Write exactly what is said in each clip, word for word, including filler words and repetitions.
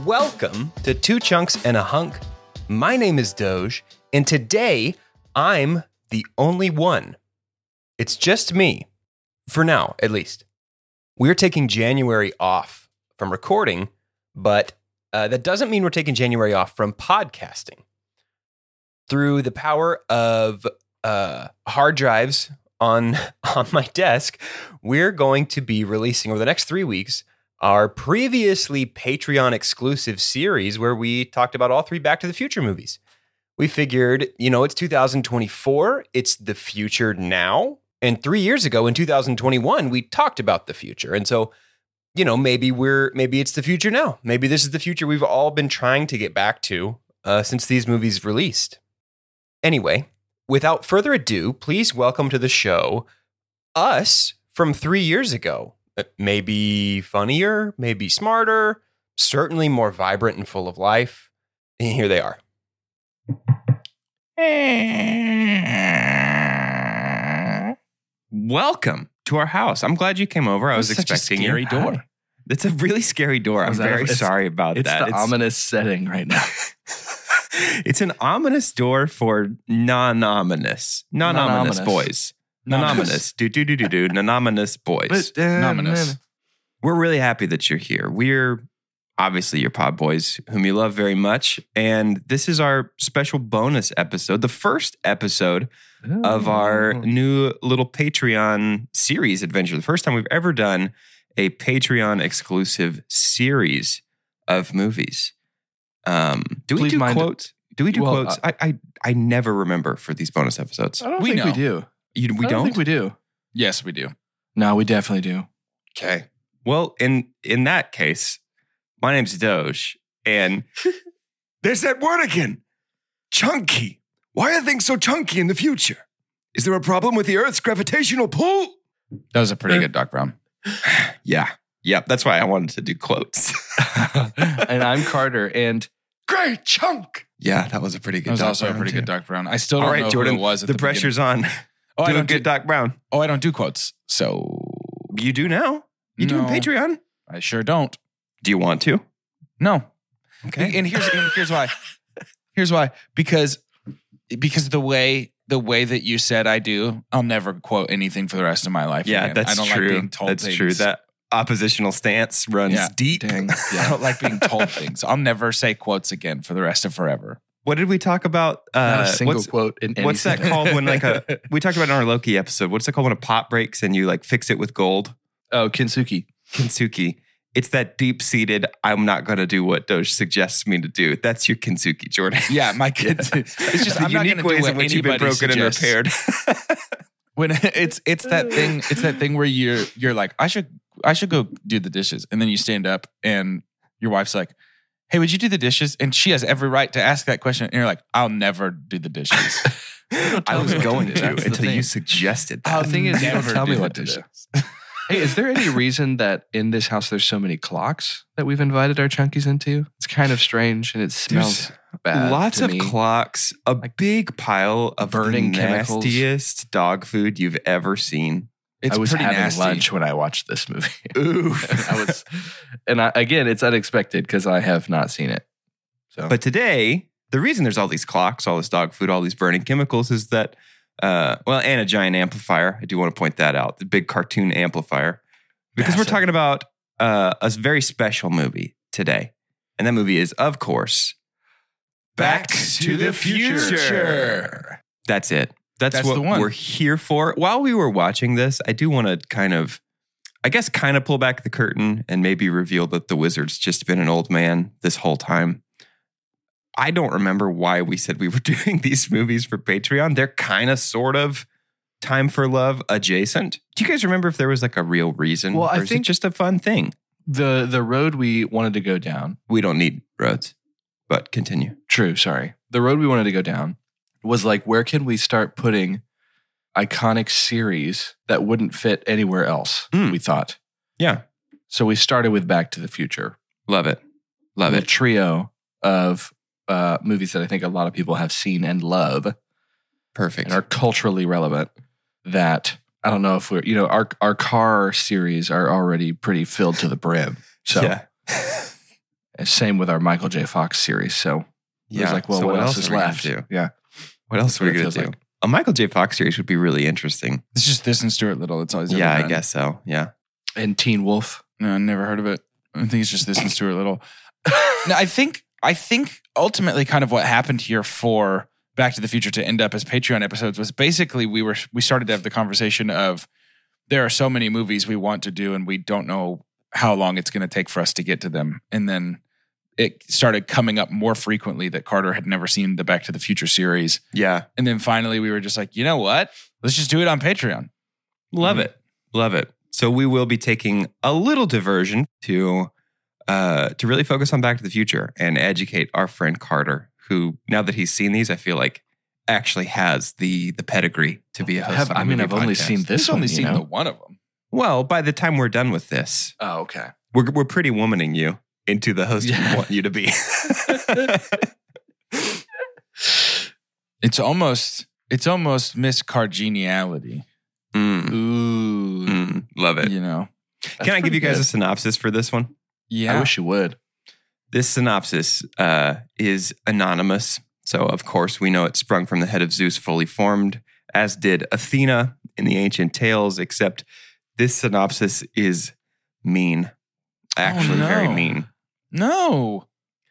Welcome to Two Chunks and a Hunk. My name is Doge, and today I'm the only one. It's just me. For now, at least. We're taking January off from recording, but uh, that doesn't mean we're taking January off from podcasting. Through the power of uh, hard drives on, on my desk, we're going to be releasing over the next three weeks our previously Patreon exclusive series where we talked about all three Back to the Future movies. We figured, you know, it's two thousand twenty-four, it's the future now. And three years ago in two thousand twenty-one, we talked about the future. And so, you know, maybe we're, maybe it's the future now. Maybe this is the future we've all been trying to get back to uh, since these movies released. Anyway, without further ado, please welcome to the show us from three years ago. Maybe funnier, maybe smarter, certainly more vibrant and full of life. And here they are. Welcome to our house. I'm glad you came over. I was That's expecting such a scary you. door. It's a really scary door. I'm very it's, sorry about it's that. The it's the ominous setting right now. It's an ominous door for non-ominous, non-ominous Non-ominous. boys. Non-ominous. Do do do do do. Non-ominous boys. But, uh, Nominous. We're really happy that you're here. We're obviously your pod boys, whom you love very much, and this is our special bonus episode, the first episode of our new little Patreon series adventure. The first time we've ever done a Patreon exclusive series of movies. Um, do we Please do mind- quotes? Do we do Well, quotes? I, I I never remember for these bonus episodes. I don't We think we know. do. You, we I don't don't? think we do. Yes, we do. No, we definitely do. Okay. Well, in in that case, my name's Doge, and there's that word again. Chunky. Why are things so chunky in the future? Is there a problem with the Earth's gravitational pull? That was a pretty good Doc Brown. Yeah. Yep. That's why I wanted to do quotes. And I'm Carter, and great chunk. Yeah, that was a pretty good That was Doc also a Brown, pretty too. good Doc Brown. I still don't All right, know Jordan, who it was at the, the, pressure's on. beginning. Oh, I do a don't good do, Doc Brown. Oh, I don't do quotes. So You do now? You do No. on Patreon? I sure don't. Do you want to? No. Okay. And here's and here's why. Here's why. Because because the way the way that you said I do, I'll never quote anything for the rest of my life. Yeah, again. that's I don't true. like being told that's things. true. That oppositional stance runs Yeah. deep. Dang. I don't like being told things. I'll never say quotes again for the rest of forever. What did we talk about? Uh, Not a single what's, quote in any what's that sentence. called when like a we talked about it in our Loki episode? What's it called when a pot breaks and you like fix it with gold? Oh, Kintsugi. Kintsugi. It's that deep-seated, I'm not going to do what Doge suggests me to do. That's your Kintsugi, Jordan. Yeah, my kids. It's just the I'm not unique going to do ways what in which you've been anybody broken suggests. and repaired. When it's it's that thing it's that thing where you're you're like I should I should go do the dishes, and then you stand up and your wife's like, hey, would you do the dishes? And she has every right to ask that question, and you're like, I'll never do the dishes. I was going to That's the until you thing. suggested I'll that. The thing is, you don't never tell do me the what to do. dishes. Hey, is there any reason that in this house there's so many clocks that we've invited our chunkies into? It's kind of strange, and it smells bad. Lots to of me. clocks, a big pile of burning the chemicals. nastiest dog food you've ever seen. It's I was pretty having nasty. lunch when I watched this movie. Oof. I was, and I, again, it's unexpected because I have not seen it. So, But today, the reason there's all these clocks, all this dog food, all these burning chemicals is that, uh, well, and a giant amplifier. I do want to point that out. The big cartoon amplifier. Because Massive. we're talking about uh, a very special movie today. And that movie is, of course, Back to the Future. That's it. That's, That's what the one. we're here for. While we were watching this, I do want to kind of, I guess, kind of pull back the curtain and maybe reveal that the wizard's just been an old man this whole time. I don't remember why we said we were doing these movies for Patreon. They're kind of, sort of, Time for Love adjacent. Do you guys remember if there was like a real reason? Well, I or is think- it just a fun thing? the the road we wanted to go down. We don't need roads, but continue. True, sorry. The road we wanted to go down was like, where can we start putting iconic series that wouldn't fit anywhere else? Mm. We thought. Yeah. So we started with Back to the Future. Love it. Love a it. trio of uh, movies that I think a lot of people have seen and love Perfect. and are culturally relevant. That I don't know if we're, you know, our our car series are already pretty filled to the brim. So, yeah. Same with our Michael J. Fox series. So it was like, well, so what, else is are we gonna left? do? Yeah. What else are we That's going what to it do? feels A Michael J. Fox series would be really interesting. It's just this and Stuart Little. It's always ever Yeah, I been. guess so. Yeah. And Teen Wolf. No, I never heard of it. I think it's just this and Stuart Little. No, I think I think ultimately kind of what happened here for Back to the Future to end up as Patreon episodes was basically we were we started to have the conversation of there are so many movies we want to do and we don't know how long it's going to take for us to get to them. And then it started coming up more frequently that Carter had never seen the Back to the Future series. Yeah. And then finally we were just like, you know what? Let's just do it on Patreon. Love Mhm. it. Love it. So we will be taking a little diversion to uh, to really focus on Back to the Future and educate our friend Carter, who now that he's seen these, I feel like actually has the the pedigree to be a host. Have, on a I mean, movie I've only podcast. seen this He's one. only you seen know? the one of them. Well, by the time we're done with this, Oh, okay. we're we're pretty womaning you into the host Yeah. we want you to be. It's almost it's almost Miss Congeniality, Mm, Ooh. mm, love it. you know. That's Can I give you pretty guys a good. synopsis for this one? Yeah. I wish you would. This synopsis uh, is anonymous. So, of course, we know it sprung from the head of Zeus fully formed, as did Athena in the ancient tales, except this synopsis is mean. Actually, no. very mean. No.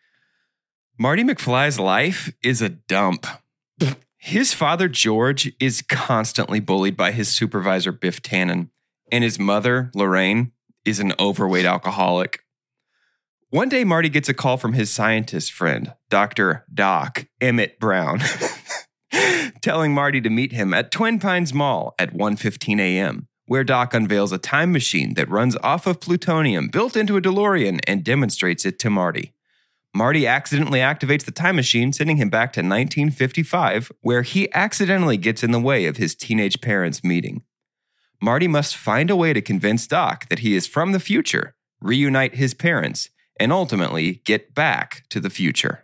Marty McFly's life is a dump. His father, George, is constantly bullied by his supervisor, Biff Tannen, and his mother, Lorraine, is an overweight alcoholic. One day, Marty gets a call from his scientist friend, Doctor Doc Emmett Brown, telling Marty to meet him at Twin Pines Mall at one fifteen a.m., where Doc unveils a time machine that runs off of plutonium built into a DeLorean and demonstrates it to Marty. Marty accidentally activates the time machine, sending him back to nineteen fifty-five, where he accidentally gets in the way of his teenage parents' meeting. Marty must find a way to convince Doc that he is from the future, reunite his parents, and ultimately get back to the future.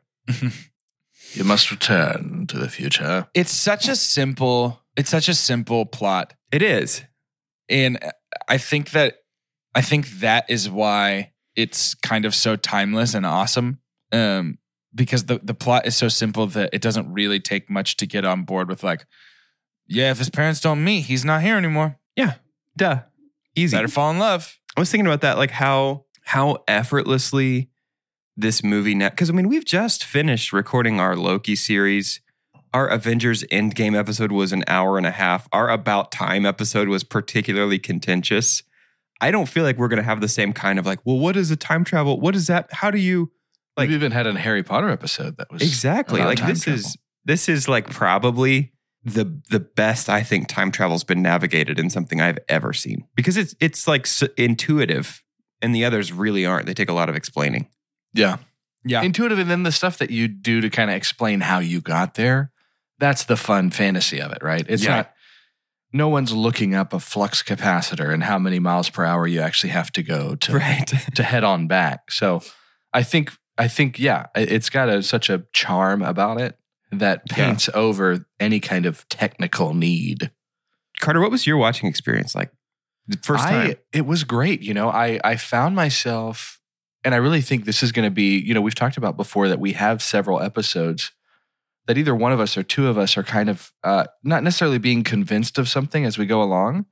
You must return to the future. It's such a simple it's such a simple plot. It is. And I think that I think that is why it's kind of so timeless and awesome. Um, because the, the plot is so simple that it doesn't really take much to get on board with like, yeah, if his parents don't meet, he's not here anymore. Yeah. Duh. Easy. Better fall in love. I was thinking about that, like how how effortlessly this movie now, because I mean, we've just finished recording our Loki series. Our Avengers Endgame episode was an hour and a half. Our About Time episode was particularly contentious. I don't feel like we're going to have the same kind of like, well, what is a time travel? What is that? How do you like? We've even had a Harry Potter episode that was Exactly. about Like time this travel. is this is like probably the the best I think time travel's been navigated in something I've ever seen, because it's it's like s- intuitive, and the others really aren't. They take a lot of explaining. yeah. Yeah. Intuitive, and then the stuff that you do to kind of explain how you got there. That's the fun fantasy of it, right? It's Yeah. not. No one's looking up a flux capacitor and how many miles per hour you actually have to go to Right. to head on back. So, I think I think yeah, it- it's got a, such a charm about it that Yeah. paints over any kind of technical need. Carter, what was your watching experience like? The first time. I, it was great. You know, I, I found myself, and I really think this is going to be, you know, we've talked about before that we have several episodes that either one of us or two of us are kind of uh, not necessarily being convinced of something as we go along,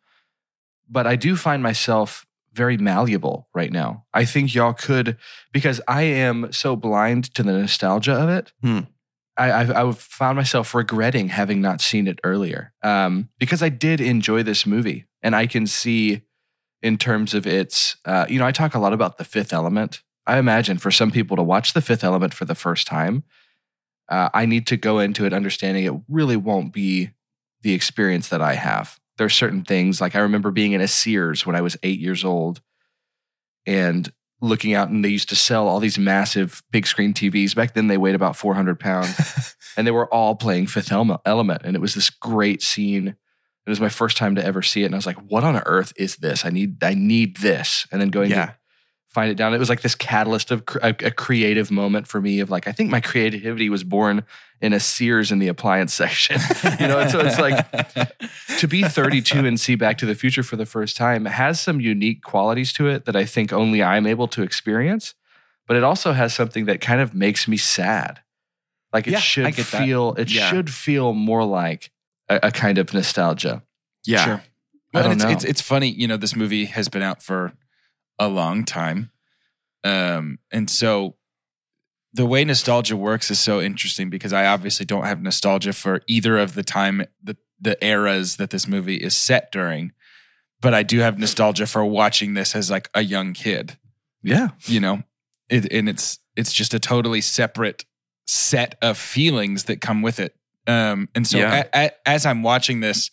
but I do find myself very malleable right now. I think y'all could, because I am so blind to the nostalgia of it. Hmm. I, I've, I've found myself regretting having not seen it earlier, um, because I did enjoy this movie, and I can see in terms of its, uh, you know, I talk a lot about The Fifth Element. I imagine for some people to watch The Fifth Element for the first time, uh, I need to go into it understanding it really won't be the experience that I have. There are certain things, like I remember being in a Sears when I was eight years old and looking out, and they used to sell all these massive big screen T Vs. Back then they weighed about four hundred pounds and they were all playing Fifth Element. And it was this great scene. It was my first time to ever see it. And I was like, what on earth is this? I need, I need this. And then going Yeah. to find it down. It was like this catalyst of cr- a, a creative moment for me of like, I think my creativity was born in a Sears in the appliance section. You know, and so it's like to be thirty-two and see Back to the Future for the first time has some unique qualities to it that I think only I'm able to experience. but it also has something that kind of makes me sad. Like it Yeah, I should get that. feel, it Yeah. should feel more like a, a kind of nostalgia. Yeah. Sure. I Well, don't and it's, know. it's it's funny, you know, this movie has been out for a long time. Um, and so the way nostalgia works is so interesting because I obviously don't have nostalgia for either of the time, the, the eras that this movie is set during, but I do have nostalgia for watching this as like a young kid, Yeah. you know, it, and it's, it's just a totally separate set of feelings that come with it. Um, and so Yeah. a, a, as I'm watching this,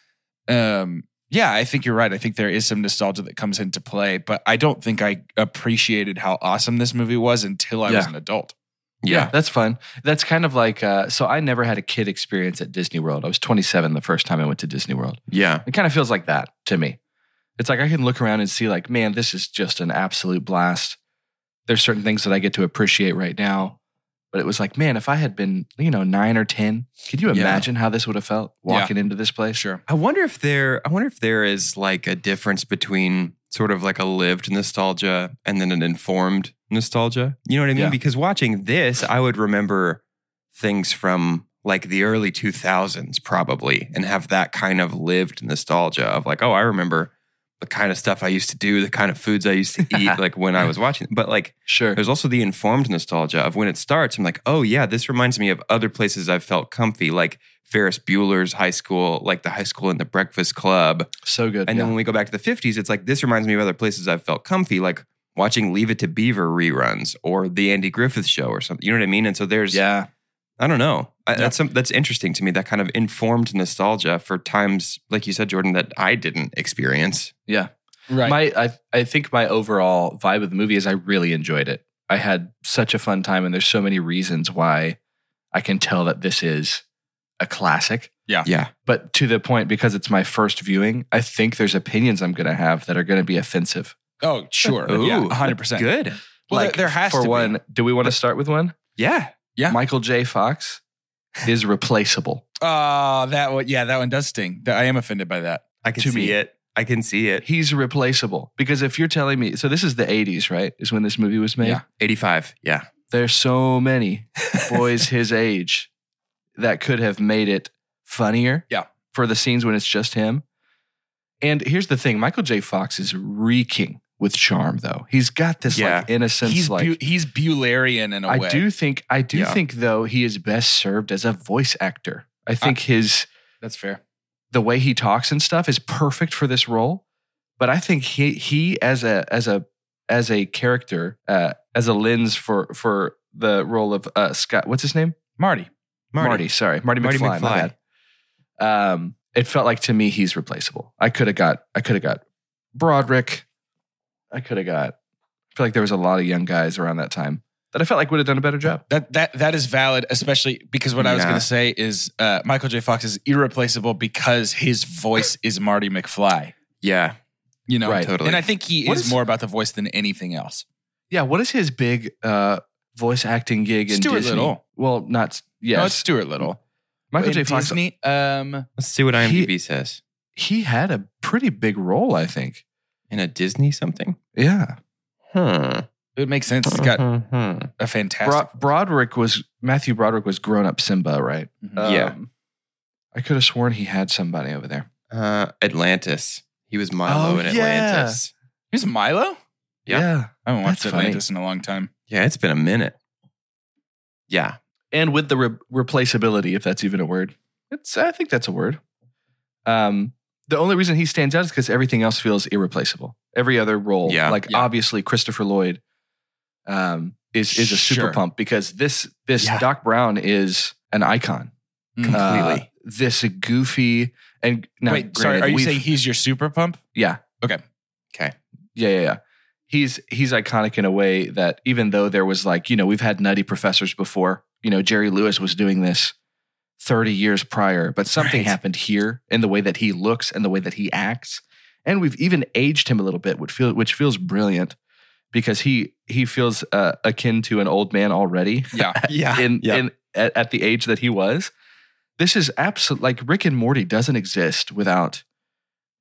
um, yeah, I think you're right. I think there is some nostalgia that comes into play, but I don't think I appreciated how awesome this movie was until I was Yeah. an adult. Yeah, that's fun. That's kind of like, uh, so I never had a kid experience at Disney World. I was twenty-seven the first time I went to Disney World. Yeah. It kind of feels like that to me. It's like I can look around and see like, man, this is just an absolute blast. There's certain things that I get to appreciate right now. But it was like, man, if I had been, you know, nine or ten, could you Yeah. imagine how this would have felt walking into this place? Sure. I wonder if there I wonder if there is like a difference between sort of like a lived nostalgia and then an informed nostalgia. You know what I mean? Yeah. Because watching this, I would remember things from like the early two thousands probably and have that kind of lived nostalgia of like, oh, I remember the kind of stuff I used to do, the kind of foods I used to eat like when I was watching. But like Sure. there's also the informed nostalgia of when it starts. I'm like, oh yeah, this reminds me of other places I've felt comfy, like Ferris Bueller's High School, like the High School and the Breakfast Club. So good. And yeah. then when we go back to the fifties, it's like, this reminds me of other places I've felt comfy, like watching Leave It to Beaver reruns or the Andy Griffith Show or something. You know what I mean? And so there's, yeah. I don't know. I, Yeah. That's some, that's interesting to me, that kind of informed nostalgia for times, like you said, Jordan, that I didn't experience. Yeah. Right. My, I, I think my overall vibe of the movie is I really enjoyed it. I had such a fun time, and there's so many reasons why I can tell that this is a classic. Yeah. But to the point, because it's my first viewing, I think there's opinions I'm going to have that are going to be offensive. oh, sure. Ooh, yeah, one hundred percent. Good. Well, like, there, there has for to one, be. do we want to start with one? Yeah. Yeah. Michael J. Fox is replaceable. Oh, that one. Yeah, that one does sting. That- I am offended by that. I can To see me. it. I can see it. He's replaceable because if you're telling me, so this is the eighties, right? Is when this movie was made. Yeah. eighty-five. Yeah. There's so many boys his age that could have made it funnier. Yeah. For the scenes when it's just him. And here's the thing, Michael J. Fox is reeking with charm, though. He's got this Yeah. like innocence. He's like Bu- he's Buellerian in a I way. do think, I do Yeah. think though he is best served as a voice actor. I think his That's fair. the way he talks and stuff is perfect for this role. But I think he he as a as a as a character, uh, as a lens for for the role of uh, Scott. What's his name? Marty. Marty. sorry, Marty, Marty McFly. My McFly. bad. Um, it felt like to me he's replaceable. I could have got. I could have got Broderick. I could have got. I feel like there was a lot of young guys around that time that I felt like would have done a better job. That that that is valid, especially because what I was Yeah. going to say is uh, Michael J. Fox is irreplaceable because his voice is Marty McFly. Yeah. You know, Right. Totally. and I think he What is, is- more about the voice than anything else. Yeah. What is his big uh, voice acting gig in Stuart Disney? Little. Well, not yes. No, it's Stuart Little. Michael In J. Fox. Disney, um, Let's see what IMDb says. He had a pretty big role, I think. In a Disney something? Yeah. Huh. it would make sense. He's got Mhm. a fantastic. Bro- Broderick was Matthew Broderick was grown up Simba, right? Mhm. Yeah. Um, I could have sworn he had somebody over there. Uh, Atlantis. He was Milo Oh, in yeah. Atlantis. He's Milo. Yeah. I haven't watched That's funny. Atlantis in a long time. Yeah, it's been a minute. Yeah. And with the re- replaceability, if that's even a word, it's I think that's a word. Um, the only reason he stands out is because everything else feels irreplaceable. Every other role, Yeah. like Yeah. obviously Christopher Lloyd, um, is is a super Sure. pump because this this Yeah. Doc Brown is an icon. Mhm. Completely. Uh, this goofy and now, Wait, sorry. granted, Are you we've- saying he's your super pump? yeah? Okay. Okay. Yeah, yeah, yeah. He's he's iconic in a way that even though there was like, you know, we've had nutty professors before. You know, Jerry Lewis was doing this thirty years prior, but something Right. happened here in the way that he looks and the way that he acts. And we've even aged him a little bit, which feel which feels brilliant because he he feels uh, akin to an old man already Yeah. Yeah. in yeah. in at, at the age that he was. This is absolute like Rick and Morty doesn't exist without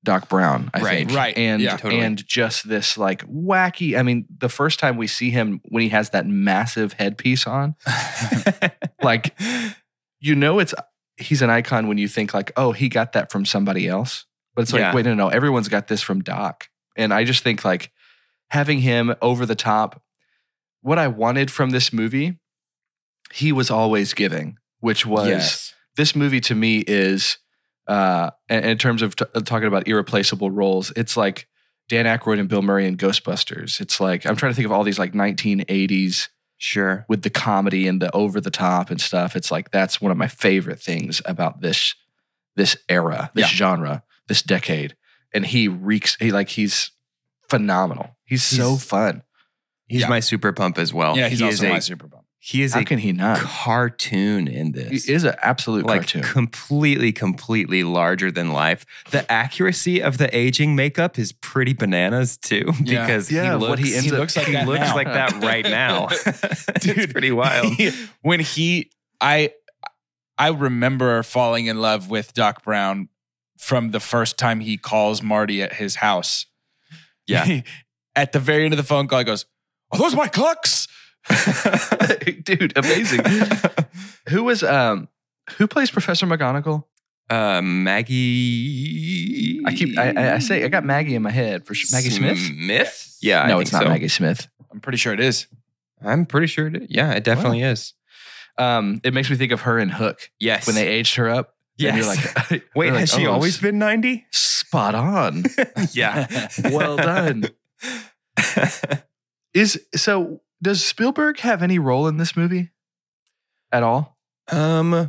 Doc Brown, I Right, think. right. And Yeah, totally. and just this like wacky, I mean, the first time we see him when he has that massive headpiece on, like, you know, it's he's an icon when you think like, oh, he got that from somebody else. But it's like, Yeah. wait, no, no, everyone's got this from Doc. And I just think like having him over the top, what I wanted from this movie, he was always giving, which was Yes. this movie to me is, uh, in in terms of t- talking about irreplaceable roles, it's like Dan Aykroyd and Bill Murray in Ghostbusters. It's like, I'm trying to think of all these like nineteen eighties Sure. with the comedy and the over the top and stuff. It's like, that's one of my favorite things about this, this era, this Yeah. genre, this decade. And he reeks, he like, he's phenomenal. He's, so He's- fun. He's Yeah. my super pump as well. Yeah, he's he also is my a, super bump. He is How a can he not? cartoon in this. He is an absolute like cartoon. completely, completely larger than life. The accuracy of the aging makeup is pretty bananas too, Yeah. because Yeah, he of looks, what he ends He up- looks like he that looks now. like that right now. It's Dude. pretty wild. When he, I, I remember falling in love with Doc Brown from the first time he calls Marty at his house. Yeah. At the very end of the phone call, he goes, "Are those my clucks?" Dude, amazing. Who was um who plays Professor McGonagall? Uh, Maggie. I keep I, I I say I got Maggie in my head for sure. Maggie Smith? Smith? Yeah, I no, think it's not so. Maggie Smith. I'm pretty sure it is. I'm pretty sure it is. Yeah, it definitely is. Um, it makes me think of her in Hook Yes. when they aged her up. And you're Yes. like, Wait, you're has like, she oh, always s- been ninety? spot on? Yeah. Well done. Is so does Spielberg have any role in this movie at all? um,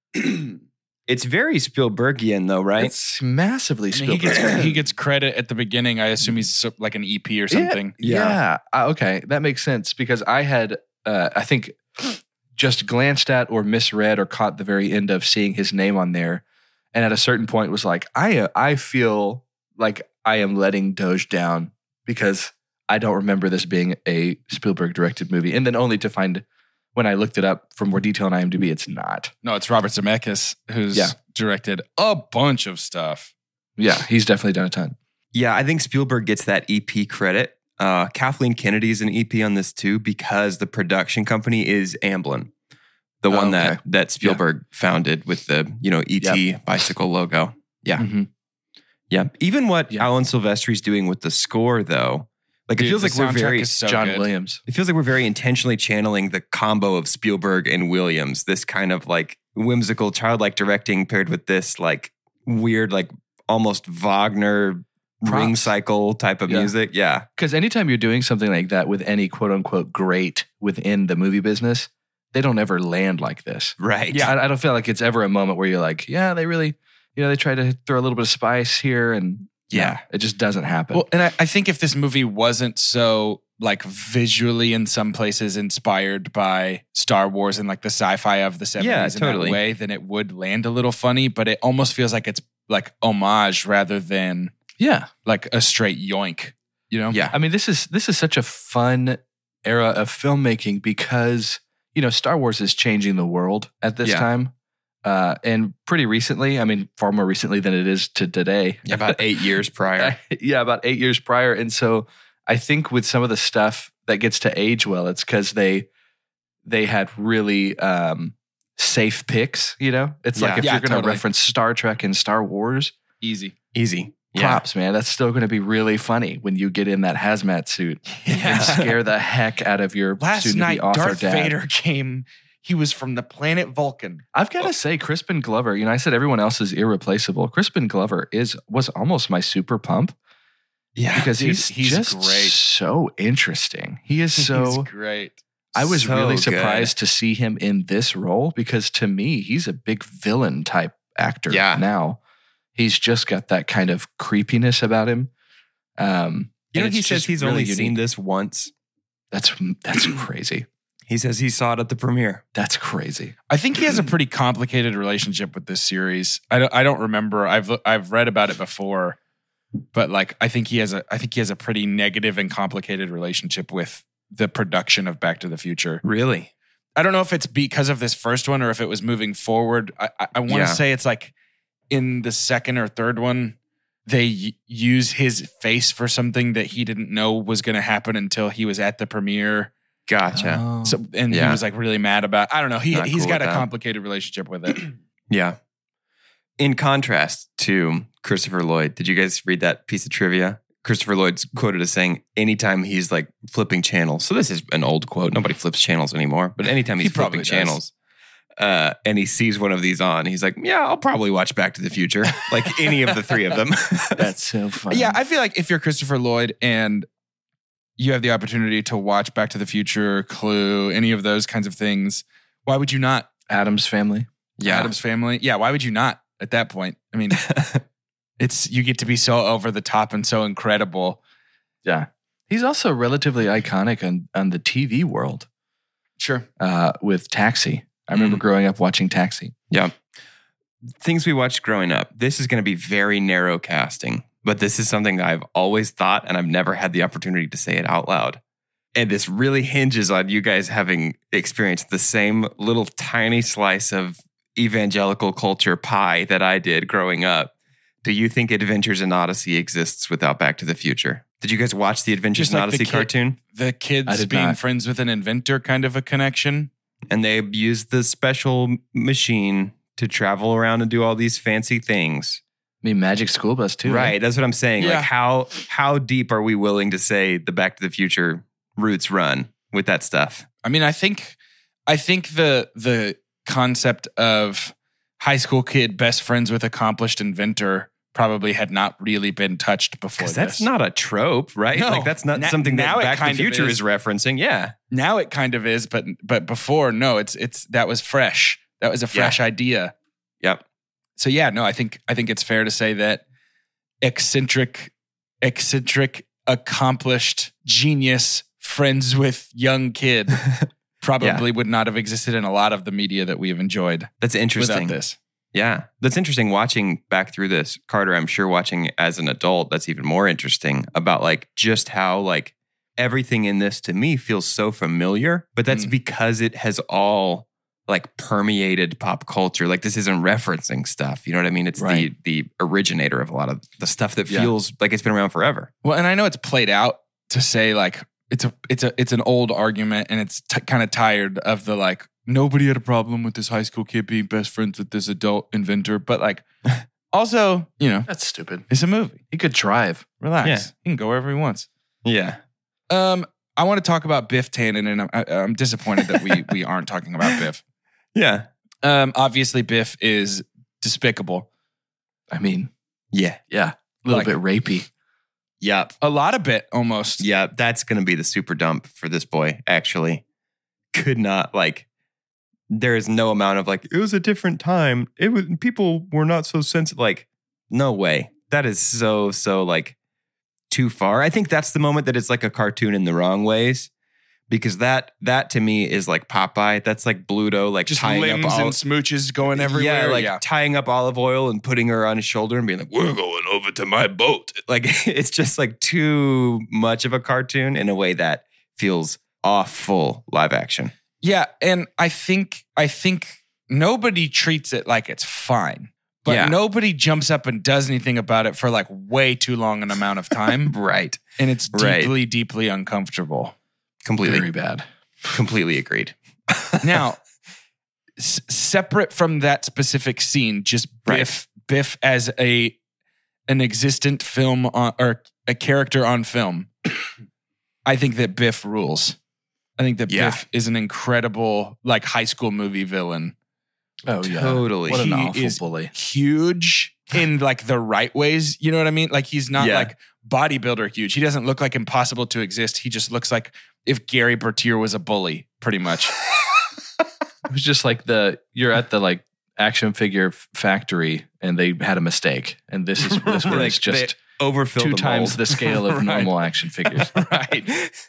it's very Spielbergian though, right? It's massively I mean, he Spielberg. gets he gets credit at the beginning. I assume he's so- like an E P or something. Yeah. Yeah. Uh, okay. That makes sense because I had, uh, I think, just glanced at or misread or caught the very end of seeing his name on there. And at a certain point was like, I, uh, I feel like I am letting Doge down because I don't remember this being a Spielberg directed movie. And then only to find when I looked it up for more detail on IMDb, it's not. No, it's Robert Zemeckis who's Yeah. directed a bunch of stuff. Yeah. He's definitely done a ton. Yeah, I think Spielberg gets that E P credit. Uh, Kathleen Kennedy's an E P on this too because the production company is Amblin, the Oh, one okay. that that Spielberg founded with the you know E T bicycle logo. Yeah, Mhm. yeah. Even what Yeah. Alan Silvestri's doing with the score, though, like it Dude, feels the like we're soundtrack very is so John good. Williams. it feels like we're very intentionally channeling the combo of Spielberg and Williams. This kind of like whimsical, childlike directing paired with this like weird, like almost Wagner ring Props. cycle type of Yeah. music. Yeah. Because anytime you're doing something like that with any quote unquote great within the movie business, they don't ever land like this. Right. Yeah, I, I don't feel like it's ever a moment where you're like, yeah, they really, you know, they try to throw a little bit of spice here, and Yeah. no, it just doesn't happen. Well, and I, I think if this movie wasn't so like visually in some places inspired by Star Wars and like the sci-fi of the seventies Yeah, in totally. that way, then it would land a little funny, but it almost feels like it's like homage rather than yeah, like a straight yoink, you know? Yeah. I mean, this is this is such a fun era of filmmaking because you know Star Wars is changing the world at this Yeah. time, uh, and pretty recently. I mean, far more recently than it is to today. About eight years prior. yeah, about eight years prior. And so I think with some of the stuff that gets to age well, it's because they they had really um, safe picks. You know, it's like Yeah. if Yeah, you're going to totally. reference Star Trek and Star Wars, Easy. Easy. Yeah. props, man. That's still going to be really funny when you get in that hazmat suit and scare the heck out of your Last soon-to-be night, author Darth dad. Vader came. He was from the planet Vulcan. I've got to say, Crispin Glover. You know, I said everyone else is irreplaceable. Crispin Glover is was almost my super pump. Yeah. Because dude, he's, he's just great. so interesting. He is so. He's great. I was so really good. surprised to see him in this role because to me, he's a big villain type actor Yeah. now. He's just got that kind of creepiness about him. Um, You know, and he it's says just he's really only unique. seen this once. That's that's crazy. He says he saw it at the premiere. That's crazy. I think he has a pretty complicated relationship with this series. I don't, I don't remember. I've I've read about it before, but like I think he has a I think he has a pretty negative and complicated relationship with the production of Back to the Future. Really? I don't know if it's because of this first one or if it was moving forward. I I, I want to Yeah. say it's like in the second or third one, they y- use his face for something that he didn't know was going to happen until he was at the premiere. Gotcha. Oh. So, and Yeah. he was like really mad about. I don't know. He Not he's cool got with a that. complicated relationship with it. Yeah. In contrast to Christopher Lloyd, did you guys read that piece of trivia? Christopher Lloyd's quoted as saying, anytime he's like flipping channels. So this is an old quote. Nobody flips channels anymore. But anytime he's He probably flipping channels uh, and he sees one of these on, he's like, yeah, I'll probably watch Back to the Future. Like any of the three of them. That's so funny. Yeah, I feel like if you're Christopher Lloyd and you have the opportunity to watch Back to the Future, Clue, any of those kinds of things, why would you not? Adam's Family. Yeah. Adam's Family. Yeah, why would you not at that point? I mean, it's you get to be so over the top and so incredible. Yeah. He's also relatively iconic on, on the T V world Sure. uh, with Taxi. I remember Mm. growing up watching Taxi. Yeah. Things we watched growing up. This is going to be very narrow casting, but this is something I've always thought and I've never had the opportunity to say it out loud. And this really hinges on you guys having experienced the same little tiny slice of evangelical culture pie that I did growing up. Do you think Adventures in Odyssey exists without Back to the Future? Did you guys watch the Adventures Just in like the Odyssey kid- cartoon? The I kids did being not. friends with an inventor kind of a connection. And they used the special machine to travel around and do all these fancy things. I mean, Magic School Bus too. Right. That's what I'm saying. Yeah. Like how how deep are we willing to say the Back to the Future roots run with that stuff? I mean, I think I think the the concept of high school kid best friends with accomplished inventor probably had not really been touched before Because this. that's not a trope, right? No. Like that's not Na- something now that it Back to kind the of Future is. is referencing. Yeah. Now it kind of is, but but before, no, it's it's that was fresh. That was a fresh idea. Yep. So yeah, no, I think I think it's fair to say that eccentric, eccentric, accomplished genius friends with young kid probably would not have existed in a lot of the media that we have enjoyed That's interesting. without this. Yeah. That's interesting watching back through this. Carter, I'm sure watching as an adult, that's even more interesting about like just how like everything in this to me feels so familiar, but that's Mm. because it has all like permeated pop culture. Like this isn't referencing stuff. You know what I mean? It's Right. the the originator of a lot of the stuff that Yeah. feels like it's been around forever. Well, and I know it's played out to say like it's a it's a it's an old argument, and it's t- kind of tired of the like nobody had a problem with this high school kid being best friends with this adult inventor, but like also you know That's stupid. it's a movie. He could drive. Relax, Yeah. he can go wherever he wants. Yeah. Um, I want to talk about Biff Tannen, and I'm, I, I'm disappointed that we we aren't talking about Biff. Yeah. Um, obviously Biff is despicable. I mean, Yeah. yeah, a little Like- bit rapey. Yep. A lot of bit almost. Yeah. That's going to be the super dump for this boy, actually. Could not like, there is no amount of like, it was a different time. It was, people were not so sensitive. Like, no way. That is so, so like too far. I think that's the moment that it's like a cartoon in the wrong ways. Because that that to me is like Popeye. That's like Bluto, like Just tying limbs up all, and smooches going everywhere. Yeah, like yeah. tying up olive oil and putting her on his shoulder and being like, "We're going over to my boat." Like it's just like too much of a cartoon in a way that feels awful live action. Yeah, and I think I think nobody treats it like it's fine. But Yeah. nobody jumps up and does anything about it for like way too long an amount of time. Right. And it's Right. deeply, deeply uncomfortable. Completely, Very bad. completely agreed. Now, s- separate from that specific scene, just Right. Biff, Biff as a an existent film on, or a character on film. I think that Biff rules. I think that Yeah. Biff is an incredible like high school movie villain. Oh yeah, Totally. What an He awful is- bully. Huge in like the right ways. You know what I mean? Like he's not Yeah. like bodybuilder huge. He doesn't look like impossible to exist. He just looks like if Gary Bertier was a bully, pretty much. It was just like the you're at the like action figure f- factory and they had a mistake, and this is this Like, was just Overfill two the times mold. the scale of Right. normal action figures. Right.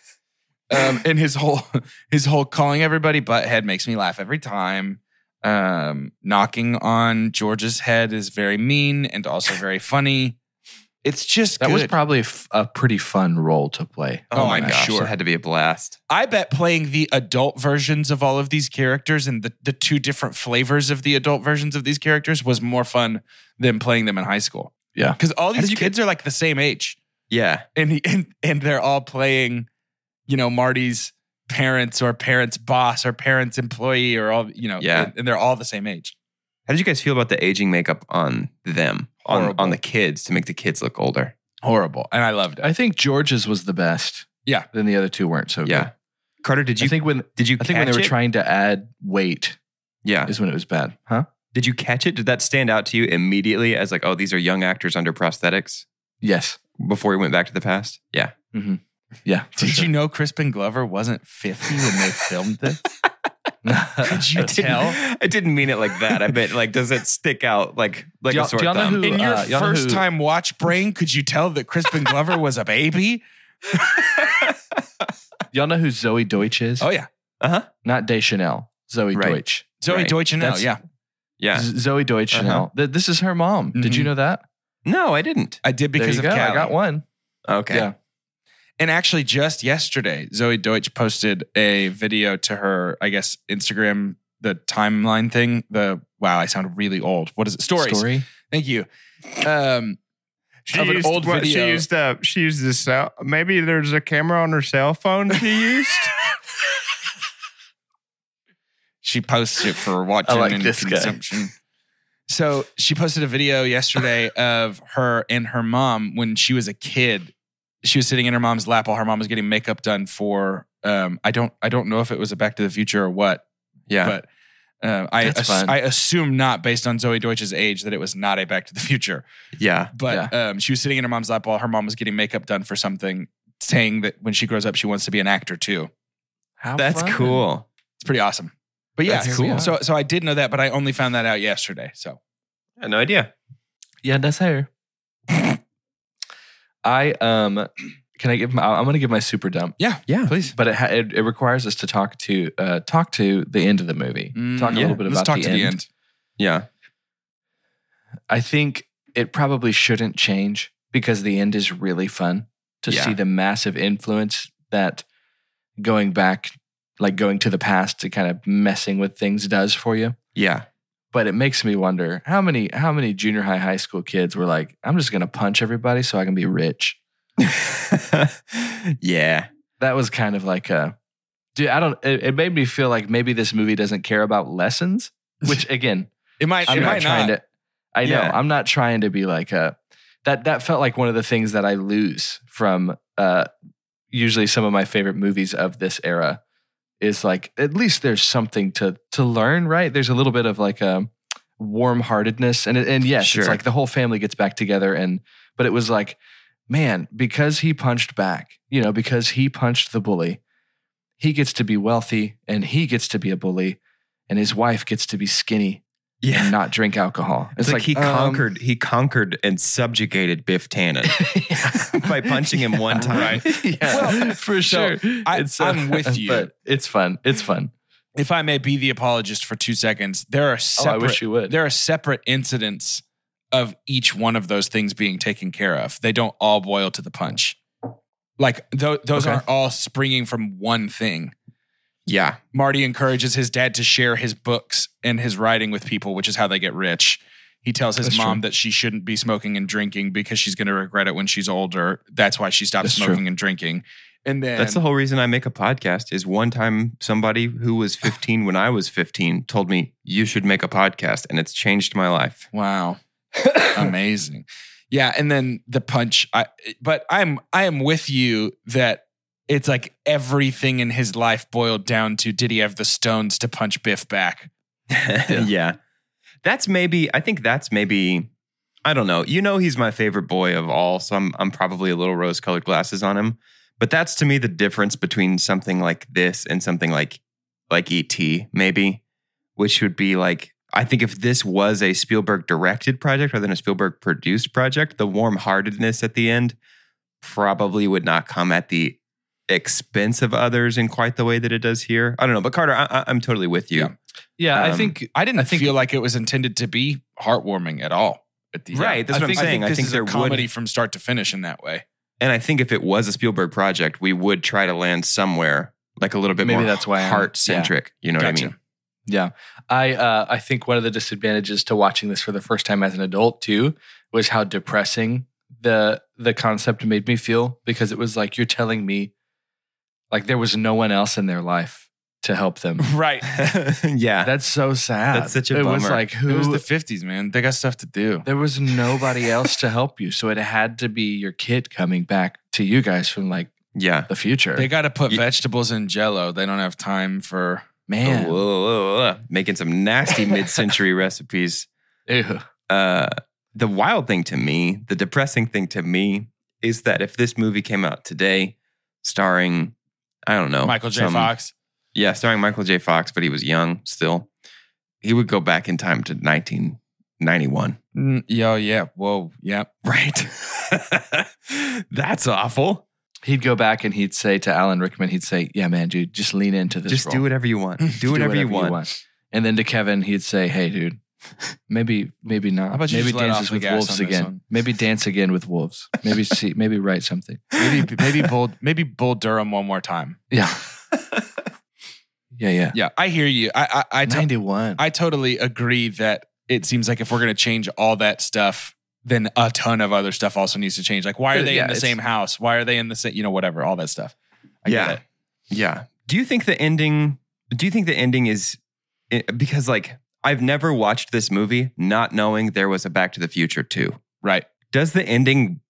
Um, and his whole his whole calling everybody butthead makes me laugh every time. Um, knocking on George's head is very mean and also very funny. It's just That good. was probably f- a pretty fun role to play. Oh, Oh, my I'm gosh, sure. it had to be a blast. I bet playing the adult versions of all of these characters and the, the two different flavors of the adult versions of these characters was more fun than playing them in high school. Yeah. Because all How these did you kids are like the same age. Yeah. And, he, and and they're all playing, you know, Marty's parents or parents' boss or parents' employee or all, you know, Yeah. and, and they're all the same age. How did you guys feel about the aging makeup on them, on, Horrible. on the kids to make the kids look older? Horrible. And I loved it. I think George's was the best. Yeah. Then the other two weren't so Yeah. good. Carter, did you I think when did you I think when they catch were it? trying to add weight Yeah. is when it was bad. Huh? Did you catch it? Did that stand out to you immediately as like, oh, these are young actors under prosthetics Yes. before we went back to the past? Yeah. Mm-hmm. Yeah. for Did sure. you know Crispin Glover wasn't fifty when they filmed this? Could you I didn't, tell? I didn't mean it like that. I meant like, does it stick out like like Do y'all- a sore do y'all know thumb? who- In your uh, y'all know first who- time watch brain, could you tell that Crispin Glover was a baby? Y'all know who Zoe Deutsch is? Oh yeah. Uh-huh. Not Deschanel. Zoe Right. Deutsch. Zoe Right. Deutsch and That's- yeah. Yeah. Z- Zoe Deutsch Uh-huh. Chanel. Th- This is her mom. Did you Mhm. know that? No, I didn't. I did because there you of go. Callie. I got one. Okay. Yeah. And actually, just yesterday, Zoe Deutsch posted a video to her, I guess, Instagram, the timeline thing. The wow, I sound really old. What is it? Stories. Story. Thank you. Um, of an old video. She used uh, she used this. Uh, maybe there's a camera on her cell phone she used. She posts it for watching I like and this guy. consumption. So she posted a video yesterday of her and her mom when she was a kid. She was sitting in her mom's lap while her mom was getting makeup done for. Um, I don't. I don't know if it was a Back to the Future or what. Yeah. But uh, I That's ass- fun. I assume not based on Zoe Deutsch's age that it was not a Back to the Future. yeah. But um, she was sitting in her mom's lap while her mom was getting makeup done for something, saying that when she grows up she wants to be an actor too. How That's fun. cool. It's pretty awesome. But yeah, That's cool. So so I did know that, but I only found that out yesterday. So I had no idea. Yeah, that's her. I um, can I give my? I'm going to give my super dump, yeah, Yeah. please. but it, ha- it it requires us to talk to uh talk to the end of the movie. Mm, talk a yeah. little bit Let's about talk the, to end. the end. Yeah. I think it probably shouldn't change because the end is really fun to Yeah. see the massive influence that going back, like going to the past to kind of messing with things does for you. Yeah. But it makes me wonder how many how many junior high, high school kids were like, I'm just going to punch everybody so I can be rich. yeah. That was kind of like a, dude, I don't, it, it made me feel like maybe this movie doesn't care about lessons, which again, It might. I'm it not might trying not. to, I know, Yeah. I'm not trying to be like a, that, that felt like one of the things that I lose from uh, usually some of my favorite movies of this era is like, at least there's something to, to learn, right? There's a little bit of like a warm-heartedness and, and yes, Sure. it's like the whole family gets back together and, but it was like, man, because he punched back, you know, because he punched the bully, he gets to be wealthy and he gets to be a bully and his wife gets to be skinny Yeah. and not drink alcohol. It's, like, he um, conquered he conquered and subjugated Biff Tannen by punching him one time. Right. yeah, Well, for so sure. I- It's, uh, I'm with you. But it's fun. It's fun. If I may be the apologist for two seconds, there are Oh, separate. I wish you would. There are separate incidents of each one of those things being taken care of. They don't all boil to the punch. Like th- those Okay. aren't all springing from one thing. Yeah. Marty encourages his dad to share his books and his writing with people, which is how they get rich. He tells his That's mom true. that she shouldn't be smoking and drinking because she's going to regret it when she's older. That's why she stopped That's smoking true. and drinking. And then That's the whole reason I make a podcast is one time somebody who was fifteen when I was fifteen told me you should make a podcast and it's changed my life. wow. Amazing. Yeah, and then the punch. I but I'm I am with you that it's like everything in his life boiled down to did he have the stones to punch Biff back? yeah. That's maybe I think that's maybe I don't know. You know he's my favorite boy of all, so I'm I'm probably a little rose-colored glasses on him. But that's to me the difference between something like this and something like like E T maybe, which would be like I think if this was a Spielberg directed project rather than a Spielberg produced project, the warm-heartedness at the end probably would not come at the expense of others in quite the way that it does here. I don't know, but Carter, I, I, I'm totally with you. Yeah. Yeah, I Um, think I didn't I think- feel like it was intended to be heartwarming at all. At the Right, that's I what I'm think, saying. I I think, think this there is would- a comedy from start to finish in that way. And I think if it was a Spielberg project, we would try to land somewhere like a little bit Maybe more that's why I'm- heart centric. You know Gotcha. what I mean? Yeah. I uh, I think one of the disadvantages to watching this for the first time as an adult too was how depressing the the concept made me feel, because it was like you're telling me like there was no one else in their life to help them. Right. Yeah. That's so sad. That's such a It was bummer. like It was who the fifties, man. They got stuff to do. there was nobody else to help you. So it had to be your kid coming back to you guys from like yeah. the future. They got to put Ye- vegetables in Jello. They don't have time for. Man. Oh, whoa, whoa, whoa. Making some nasty mid-century recipes. Ew. Uh, the wild thing to me, the depressing thing to me, is that if this movie came out today, starring, I don't know, Michael J. some- Fox. Yeah, starring Michael J. Fox, but he was young still. He would go back in time to nineteen ninety-one. Mm, Yo, yeah. Whoa. Yeah. Right. That's awful. He'd go back and he'd say to Alan Rickman, he'd say, yeah, man, dude, just lean into this Just role. do whatever you want. Do whatever, you, want. And then to Kevin, he'd say, hey, dude, maybe maybe not. How about you maybe just let dances off the with gas wolves on this again. one? Maybe dance again with wolves. Maybe see, maybe write something. Maybe maybe Bull maybe Bull Durham one more time. Yeah. Yeah, yeah. Yeah, I hear you. I I I, to- ninety-one. I totally agree that it seems like if we're gonna change all that stuff, then a ton of other stuff also needs to change. Like, why are they Yeah, in the it's- same house? Why are they in the same? You know, whatever, all that stuff. I Yeah. get it. Yeah. Do you think the ending, do you think the ending is, because like, I've never watched this movie not knowing there was a Back to the Future two. Right. Does the ending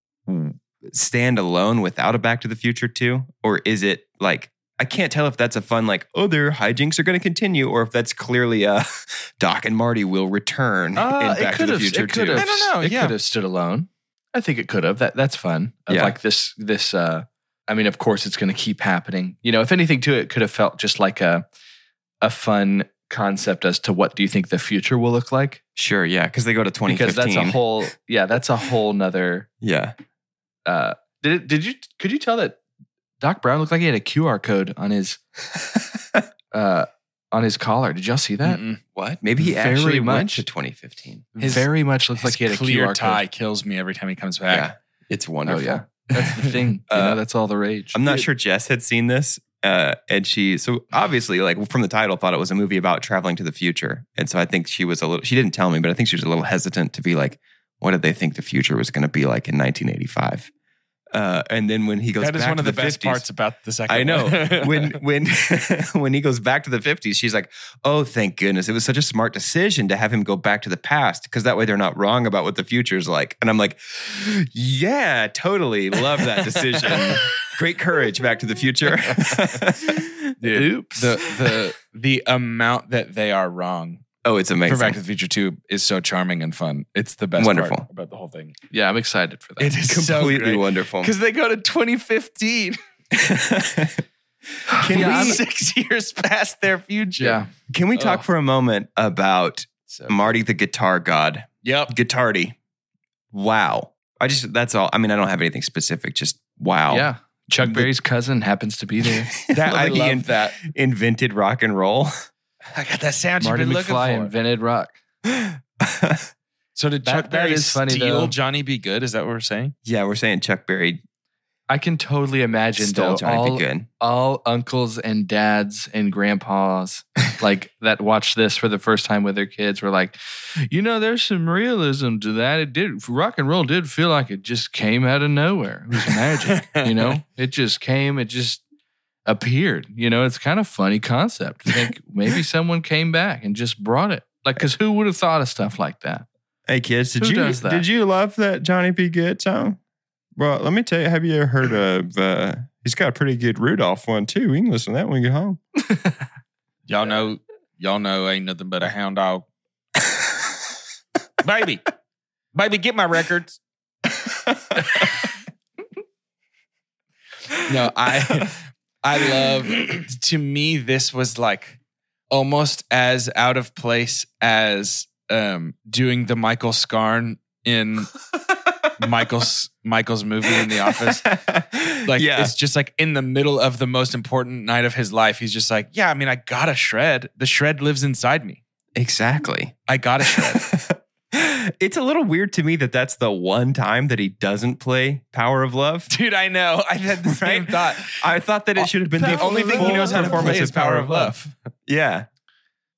stand alone without a Back to the Future two? Or is it like, I can't tell if that's a fun, like, oh, their hijinks are going to continue, or if that's clearly a Doc and Marty will return Uh, in it Back to could the have- Future it could two. have- I don't know, It yeah. could have stood alone. I think it could have. That that's fun. Of Yeah. Like this this uh I mean, of course it's gonna keep happening. You know, if anything to it, it could have felt just like a a fun concept as to what do you think the future will look like? Sure, yeah, because they go to twenty Because fifteen. that's a whole yeah, that's a whole nother yeah. uh did it did you could you tell that Doc Brown looked like he had a Q R code on his uh on his collar? Did y'all see that? Mm-mm. What? Maybe he Very actually went much. to twenty fifteen. His- Very much looked His like he had a clear Q R tie code. kills me every time he comes Yeah, back. it's Oh wonderful. yeah. That's the thing. You Uh, know, that's all the rage. I'm not sure Jess had seen this. Uh, and she, so obviously, like from the title, thought it was a movie about traveling to the future. And so I think she was a little, she didn't tell me, but I think she was a little hesitant to be like, what did they think the future was going to be like in nineteen eighty-five? Uh, and then when he goes That is back one to of the, the best fifties, parts about the second I know one. when when when he goes back to the fifties, she's like, "Oh, thank goodness! It was such a smart decision to have him go back to the past because that way they're not wrong about what the future's like." And I'm like, "Yeah, totally love that decision. Great courage, Back to the Future." Dude, Oops. the the the amount that they are wrong Oh, it's amazing. for Back to the Future two is so charming and fun. It's the best Wonderful. part about the whole thing. Yeah, I'm excited for that. It is Completely so wonderful. because they go to twenty fifteen. Can Yeah, I'm- we six years past their future. Yeah. can we talk Oh. for a moment about So, Marty the guitar god, yep. Guitardy? Wow. I just that's all. I mean, I don't have anything specific. Just wow. Yeah. Chuck The- Berry's cousin happens to be there. That I He love in- that. invented rock and roll. I got that sound Marty you've been looking McFly for. invented rock. So did That- Chuck that Berry is funny, steal though. Johnny Be Good? Is that what we're saying? Yeah, we're saying Chuck Berry I can totally imagine stole though, Johnny all, Be Good. all uncles and dads and grandpas like that watch this for the first time with their kids were like, you know, there's some realism to that. It did rock and roll did feel like it just came out of nowhere. It was magic, you know? It just came, it just appeared. You know, it's kind of funny concept. to think maybe someone came back and just brought it. Like, because who would have thought of stuff like that? Hey kids, did Who you does that? did you love that Johnny Be Good song? Well, let me tell you. Have you ever heard of? Uh, he's got a pretty good Rudolph one too. We can listen to that when we get home. Y'all know, y'all know, ain't nothing but a hound dog. Baby, baby, get my records. No, I, I love. To me, this was like almost as out of place as um, doing the Michael Scarn in Michael's Michael's movie in The Office. Like, yeah, it's just like in the middle of the most important night of his life. He's just like, yeah, I mean, I got a shred. The shred lives inside me. exactly. I got a shred. It's a little weird to me that that's the one time that he doesn't play Power of Love. Dude, I know. I had the same Right? thought. I thought that it should have been The the only thing he knows how to performance play of is Power of Love. Yeah.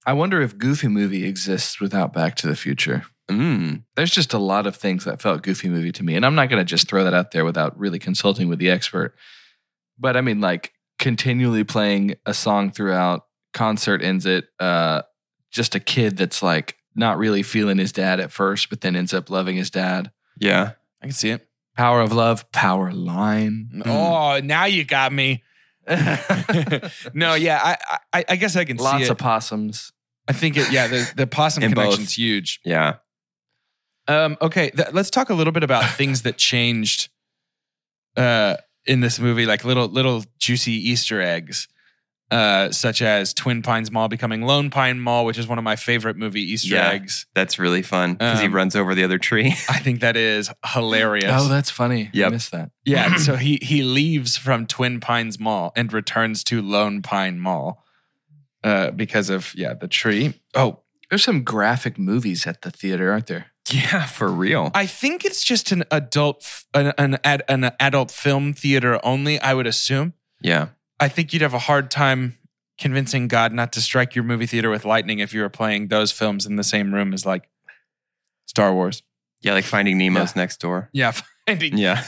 I wonder if Goofy Movie exists without Back to the Future. Mm. There's just a lot of things that felt Goofy Movie to me. And I'm not going to just throw that out there without really consulting with the expert. But I mean, like, continually playing a song throughout, concert ends it, uh, just a kid that's like not really feeling his dad at first, but then ends up loving his dad. Yeah. I can see it. Power of Love, Power Line. Oh, now you got me. No, yeah, I, I, I guess I can Lots see it. of possums. I think it. Yeah, the the possum In both. connection's huge. Yeah. Um, okay, th- let's talk a little bit about things that changed uh, in this movie, like little little juicy Easter eggs, uh, such as Twin Pines Mall becoming Lone Pine Mall, which is one of my favorite movie Easter Yeah. eggs. That's really fun because he Um, runs over the other tree. I think that is hilarious. Oh, that's funny. Yep. I missed that. Yeah, so he he leaves from Twin Pines Mall and returns to Lone Pine Mall uh, because of yeah the tree. Oh, There's some graphic movies at the theater, aren't there? Yeah, for real. I think it's just an adult f- an an, ad, an adult film theater only. I would assume. Yeah. I think you'd have a hard time convincing God not to strike your movie theater with lightning if you were playing those films in the same room as like Star Wars. Yeah, like Finding Nemo's Yeah. next door. Yeah, finding Yeah.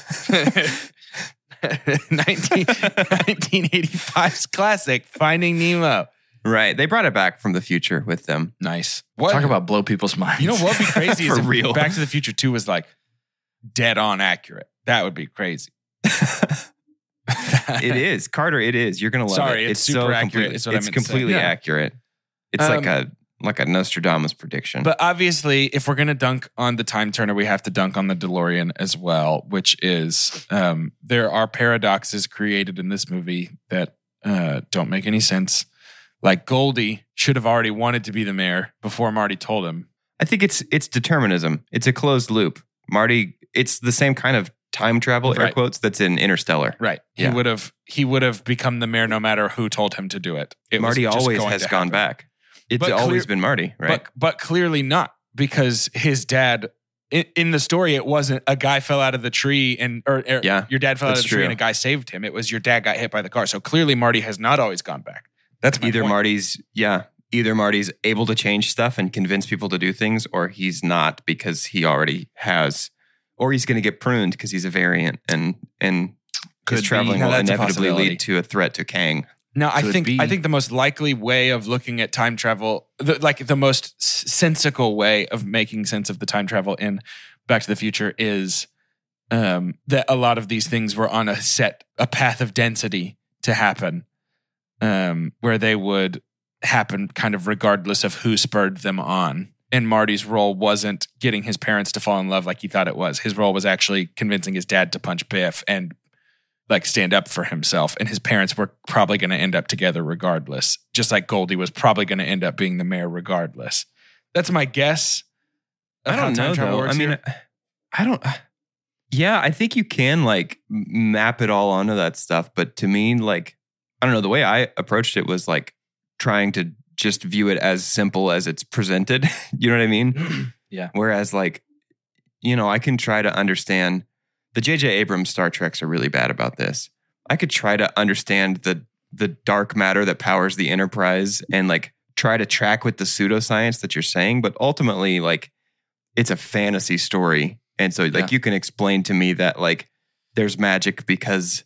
nineteen, nineteen eighty-five's classic Finding Nemo. Right. They brought it back from the future with them. Nice. What? Talk about blow people's minds. You know what would be crazy is For if real. Back to the Future two was like dead on accurate. That would be crazy. It is. Carter, it is. You're going to love Sorry, it. it's super accurate completely- is what I It's meant to say. completely Yeah. accurate. It's like Um, a like a Nostradamus prediction. But obviously, if we're going to dunk on the time turner, we have to dunk on the DeLorean as well, which is um, there are paradoxes created in this movie that uh, don't make any sense. Like Goldie should have already wanted to be the mayor before Marty told him. I think it's it's determinism. It's a closed loop. Marty, it's the same kind of time travel, air Right. quotes, that's in Interstellar. Right. He Yeah. would have he would have become the mayor no matter who told him to do it. It was Marty just always going has to gone happen. back. It's But always clear- been Marty, right? But but clearly not, because his dad in, in the story, it wasn't a guy fell out of the tree and or, or Yeah, your dad fell out of that's the tree true. and a guy saved him. It was your dad got hit by the car. So clearly Marty has not always gone back. That's my either point. Marty's, yeah, either Marty's able to change stuff and convince people to do things, or he's not because he already has, or he's going to get pruned because he's a variant, and and Could his be. traveling Yeah, will that's a inevitably possibility. lead to a threat to Kang. Now, I Could think be. I think the most likely way of looking at time travel, the, like the most s- sensical way of making sense of the time travel in Back to the Future, is um, that a lot of these things were on a set, a path of density to happen, um, where they would happen kind of regardless of who spurred them on. And Marty's role wasn't getting his parents to fall in love like he thought it was. His role was actually convincing his dad to punch Biff and like stand up for himself, and his parents were probably going to end up together regardless, just like Goldie was probably going to end up being the mayor regardless. That's my guess. of I how don't time know travel though. works I mean, here. I don't. Yeah, I think you can like m- map it all onto that stuff, but to me, like, I don't know. The way I approached it was like trying to just view it as simple as it's presented. You know what I mean? Yeah. Whereas, like, you know, I can try to understand. The J J Abrams Star Treks are really bad about this. I could try to understand the the dark matter that powers the Enterprise and like try to track with the pseudoscience that you're saying, but ultimately, like, it's a fantasy story. And so, like, Yeah. you can explain to me that, like, there's magic because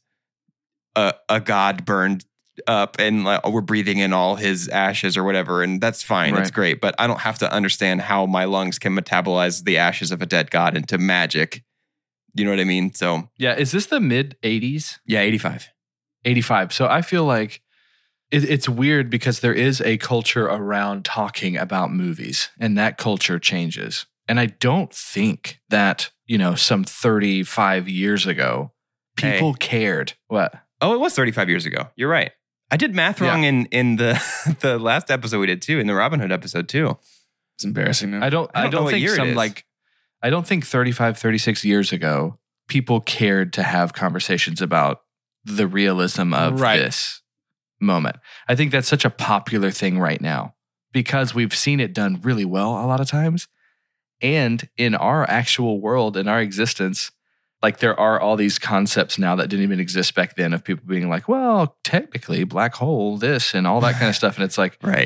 a, a god burned up and like, we're breathing in all his ashes or whatever. And that's fine. That's Right. great. But I don't have to understand how my lungs can metabolize the ashes of a dead god into magic. You know what I mean? So, Yeah. Is this the mid eighties? yeah, eighty-five. eighty-five. So I feel like it, it's weird because there is a culture around talking about movies, and that culture changes. And I don't think that, you know, some thirty-five years ago, people Hey. cared. What? Oh, it was thirty-five years ago. You're right. I did math Yeah. wrong in, in the, the last episode we did too, in the Robin Hood episode too. It's embarrassing. I don't, I I don't don't, know what think year it some is. like, I don't think thirty-five, thirty-six years ago, people cared to have conversations about the realism of Right. this moment. I think that's such a popular thing right now because we've seen it done really well a lot of times. And in our actual world, in our existence, like there are all these concepts now that didn't even exist back then of people being like, well, technically black hole, this and all that kind of stuff. And it's like, Right.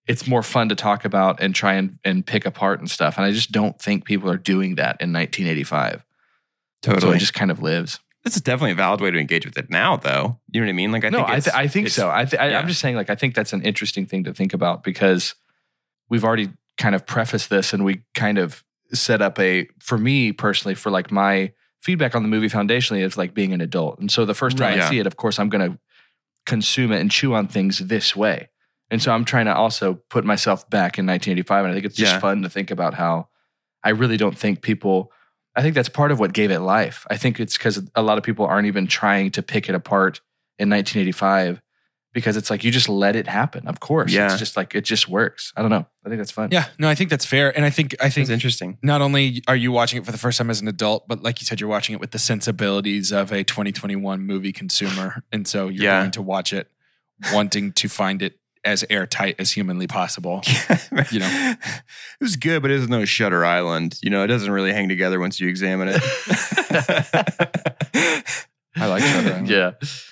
it's more fun to talk about and try and, and pick apart and stuff. And I just don't think people are doing that in nineteen eighty-five. Totally. So it just kind of lives. This is definitely a valid way to engage with it now, though. You know what I mean? Like, I no, think I, it's, th- I think it's- so. I th- I, yeah. I'm just saying, like, I think that's an interesting thing to think about because we've already kind of prefaced this and we kind of set up a, for me personally, for like my feedback on the movie foundationally is like being an adult. And so the first time Right, I yeah. see it, of course, I'm going to consume it and chew on things this way. And so I'm trying to also put myself back in nineteen eighty-five. And I think it's just Yeah. fun to think about how I really don't think people, I think that's part of what gave it life. I think it's because a lot of people aren't even trying to pick it apart in nineteen eighty-five because it's like you just let it happen. Of course. Yeah. It's just like it just works. I don't know. I think that's fun. Yeah, no, I think that's fair. And I think I It's think interesting. not only are you watching it for the first time as an adult, but like you said, you're watching it with the sensibilities of a twenty twenty-one movie consumer. And so you're Yeah. going to watch it wanting to find it as airtight as humanly possible. You know. it was good, but it is no Shutter Island. You know, it doesn't really hang together once you examine it. I like Shutter Island. Yeah.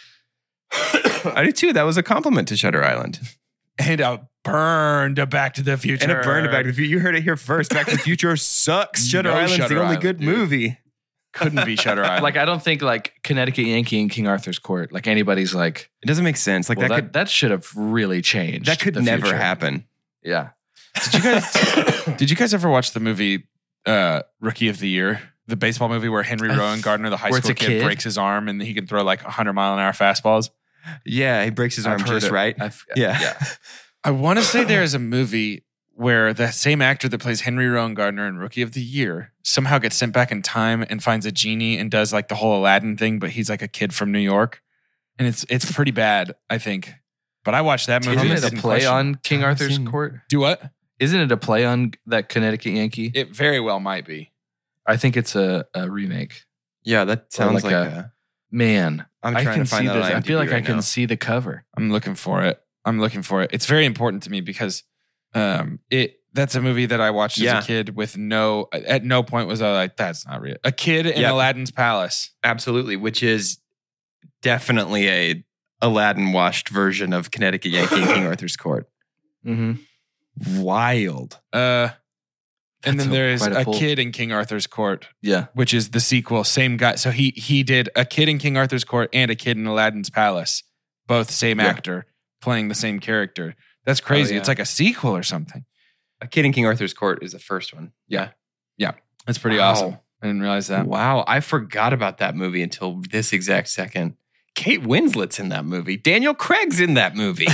I do too. That was a compliment to Shutter Island. And a burned a Back to the Future. And it burned Back to the Future. You heard it here first. Back to the Future sucks. Shutter No Island's Shutter the only Island, good dude. movie. Couldn't be Shutter Island. Like, I don't think like Connecticut Yankee and King Arthur's Court, like anybody's like, It doesn't make sense. Like well, that, that, could that should have really changed. that could the never future. happen. Yeah. Did you guys did you guys ever watch the movie uh, Rookie of the Year? The baseball movie where Henry Rowan Gardner, the high Where it's school a kid, kid? breaks his arm and he can throw like one hundred mile an hour fastballs. Yeah, he breaks his I've arm heard just it. right. I've- Yeah. Yeah. I want to say there is a movie where the same actor that plays Henry Rowan Gardner in Rookie of the Year somehow gets sent back in time and finds a genie and does like the whole Aladdin thing, but he's like a kid from New York. And it's it's pretty bad, I think. But I watched that movie. Isn't and it a didn't play question- on King I've Arthur's seen- Court? Do what? Isn't it a play on that Connecticut Yankee? It very well might be. I think it's a, a remake. Yeah, that sounds like like, a- a. Man, I'm I trying can to find see that on this. I feel IMDb like I right can now. see the cover. I'm looking for it. I'm looking for it. It's very important to me because um, it that's a movie that I watched Yeah. as a kid with no at no point was I like, that's not real. A kid in Yep. Aladdin's palace. Absolutely, which is definitely a Aladdin washed version of Connecticut Yankee and King Arthur's Court. Mm-hmm. Wild. Uh and That's then a- there is quite a a pull. kid in King Arthur's Court, Yeah. which is the sequel. Same guy. So he he did a kid in King Arthur's Court and a kid in Aladdin's palace. Both same Yeah. actor playing the same character. That's crazy. yeah. It's like a sequel or something. A Kid in King Arthur's Court is the first one. Yeah. That's pretty Wow. awesome. I didn't realize that. Wow. I forgot about that movie until this exact second. Kate Winslet's in that movie. Daniel Craig's in that movie.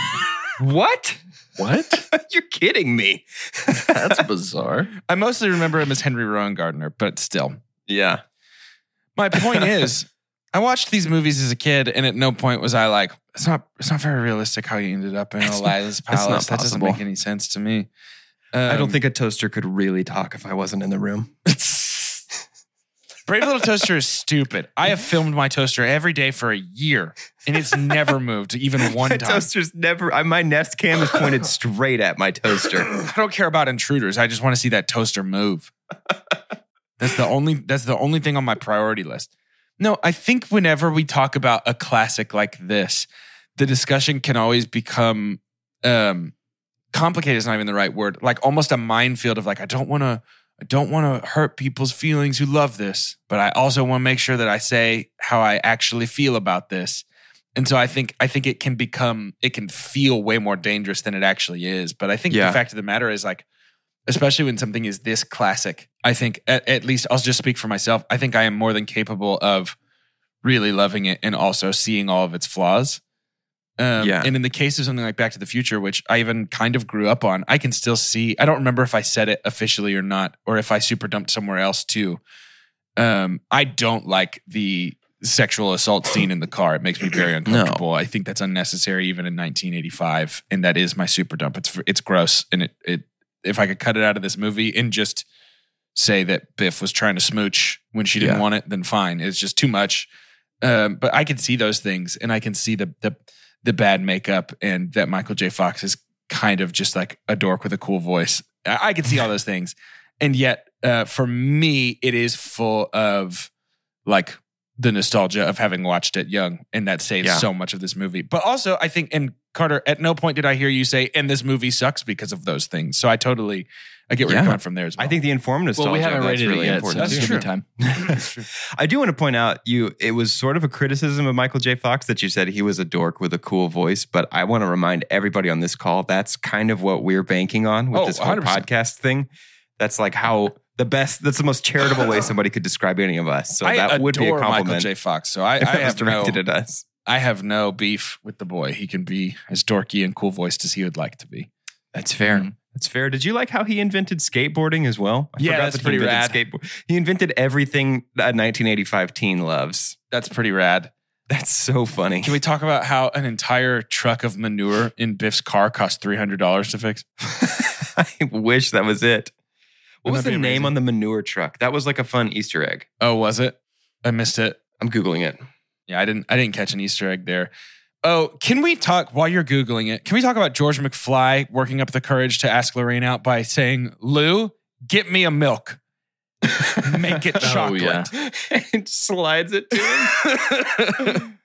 What? What? You're kidding me. That's bizarre. I mostly remember him as Henry Rowan Gardner, but still. Yeah. My point is, I watched these movies as a kid, and at no point was I like, it's not it's not very realistic how he ended up in It's Aladdin's not- it's not palace. That doesn't possible. make any sense to me. I Um, don't think a toaster could really talk if I wasn't in the room. Brave Little Toaster is stupid. I have filmed my toaster every day for a year, and it's never moved even one My time. toaster's never, I, my Nest Cam is pointed straight at my toaster. I don't care about intruders. I just want to see that toaster move. That's the only that's the only thing on my priority list. No, I think whenever we talk about a classic like this, the discussion can always become um, complicated is not even the right word. Like almost a minefield of like, I don't want to I don't want to hurt people's feelings who love this, but I also want to make sure that I say how I actually feel about this. And so I think I think it can become it can feel way more dangerous than it actually is. But I think Yeah. the fact of the matter is like, especially when something is this classic, I think at, at least I'll just speak for myself. I think I am more than capable of really loving it and also seeing all of its flaws. Um, Yeah. And in the case of something like Back to the Future, which I even kind of grew up on, I can still see. I don't remember if I said it officially or not, or if I super dumped somewhere else too. Um, I don't like the sexual assault scene in the car. It makes me very uncomfortable. I think that's unnecessary, even in nineteen eighty-five, and that is my super dump. It's it's gross, and it it if I could cut it out of this movie and just say that Biff was trying to smooch when she didn't Yeah. want it, then fine. It's just too much. Um, but I can see those things, and I can see the the the bad makeup, and that Michael J. Fox is kind of just like a dork with a cool voice. I, I can see all those things, and yet uh, for me, it is full of like the nostalgia of having watched it young, and that saves Yeah. so much of this movie. But also, I think, and Carter, at no point did I hear you say, and this movie sucks because of those things. So I totally, I get where Yeah. you're coming from there as well. I think the informed nostalgia Well, we haven't of that's rated really it yet, important. so That's it's true. gonna be time. That's true. I do want to point out you it was sort of a criticism of Michael J. Fox that you said he was a dork with a cool voice, but I want to remind everybody on this call that's kind of what we're banking on with Oh, this whole one hundred percent. podcast thing. That's like how the best that's the most charitable way somebody could describe any of us. So I that would be a adore Michael compliment J. Fox. So I, if I it was have no, directed at us. I have no beef with the boy. He can be as dorky and cool voiced as he would like to be. That's fair. Mhm. That's fair. Did you like how he invented skateboarding as well? I Yeah, forgot that's that he pretty invented rad. skateboard- He invented everything a nineteen eighty-five teen loves. That's pretty rad. That's so funny. Can we talk about how an entire truck of manure in Biff's car cost three hundred dollars to fix? I wish that was it. What was Wouldn't that the be name amazing? on the manure truck? That was like a fun Easter egg. Oh, was it? I missed it. I'm Googling it. Yeah, I didn't I didn't catch an Easter egg there. Oh, can we talk while you're Googling it? Can we talk about George McFly working up the courage to ask Lorraine out by saying, Lou, get me a milk. Make it Oh, chocolate. yeah. It slides it to him.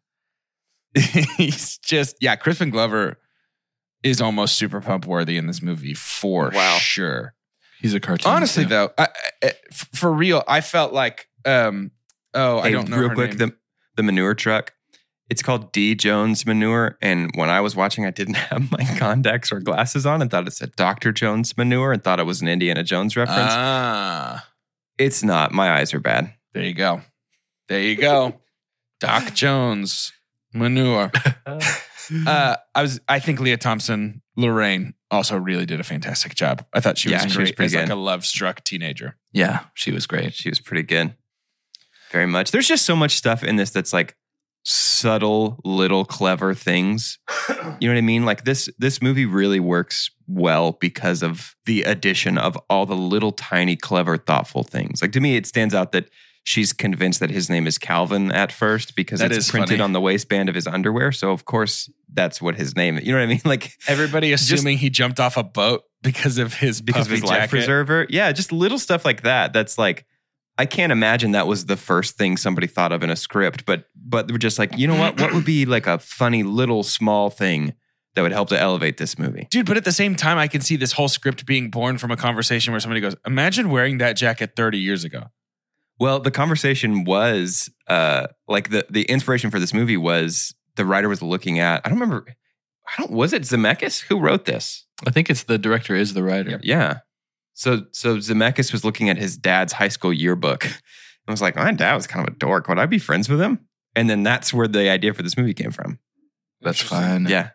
He's just, yeah, Crispin Glover is almost super pump worthy in this movie for Wow. sure. He's a cartoon. Honestly, too. though, I, I, f- for real, I felt like, um, oh, I Hey, don't know. real her quick, name. the, the manure truck. It's called D. Jones Manure. And when I was watching, I didn't have my contacts or glasses on and thought it said Doctor Jones Manure and thought it was an Indiana Jones reference. Ah, It's not. My eyes are bad. there you go. There you go. Doc Jones manure. Uh, I was. I think Leah Thompson, Lorraine, also really did a fantastic job. I thought she Yeah, was she was great pretty as like good. a love-struck teenager. Yeah, she was great. She was pretty good. Very much. There's just so much stuff in this that's like subtle, little, clever things. You know what I mean? Like this this movie really works well because of the addition of all the little tiny, clever, thoughtful things. Like to me, it stands out that she's convinced that his name is Calvin at first because That it's is printed funny. on the waistband of his underwear. So of course that's what his name is. You know what I mean? Like Everybody Just- assuming he jumped off a boat because of his because of puffy his life jacket. preserver. Yeah, just little stuff like that. That's like, I can't imagine that was the first thing somebody thought of in a script, but but they were just like, you know what? What would be like a funny little small thing that would help to elevate this movie? Dude, but at the same time, I can see this whole script being born from a conversation where somebody goes, imagine wearing that jacket thirty years ago. Well, the conversation was uh like the the inspiration for this movie was the writer was looking at, I don't remember, I don't was it Zemeckis who wrote this? I think it's the director is the writer. Yeah. So so Zemeckis was looking at his dad's high school yearbook and was like, my dad was kind of a dork. Would I be friends with him? And then that's where the idea for this movie came from. That's fine. Yeah.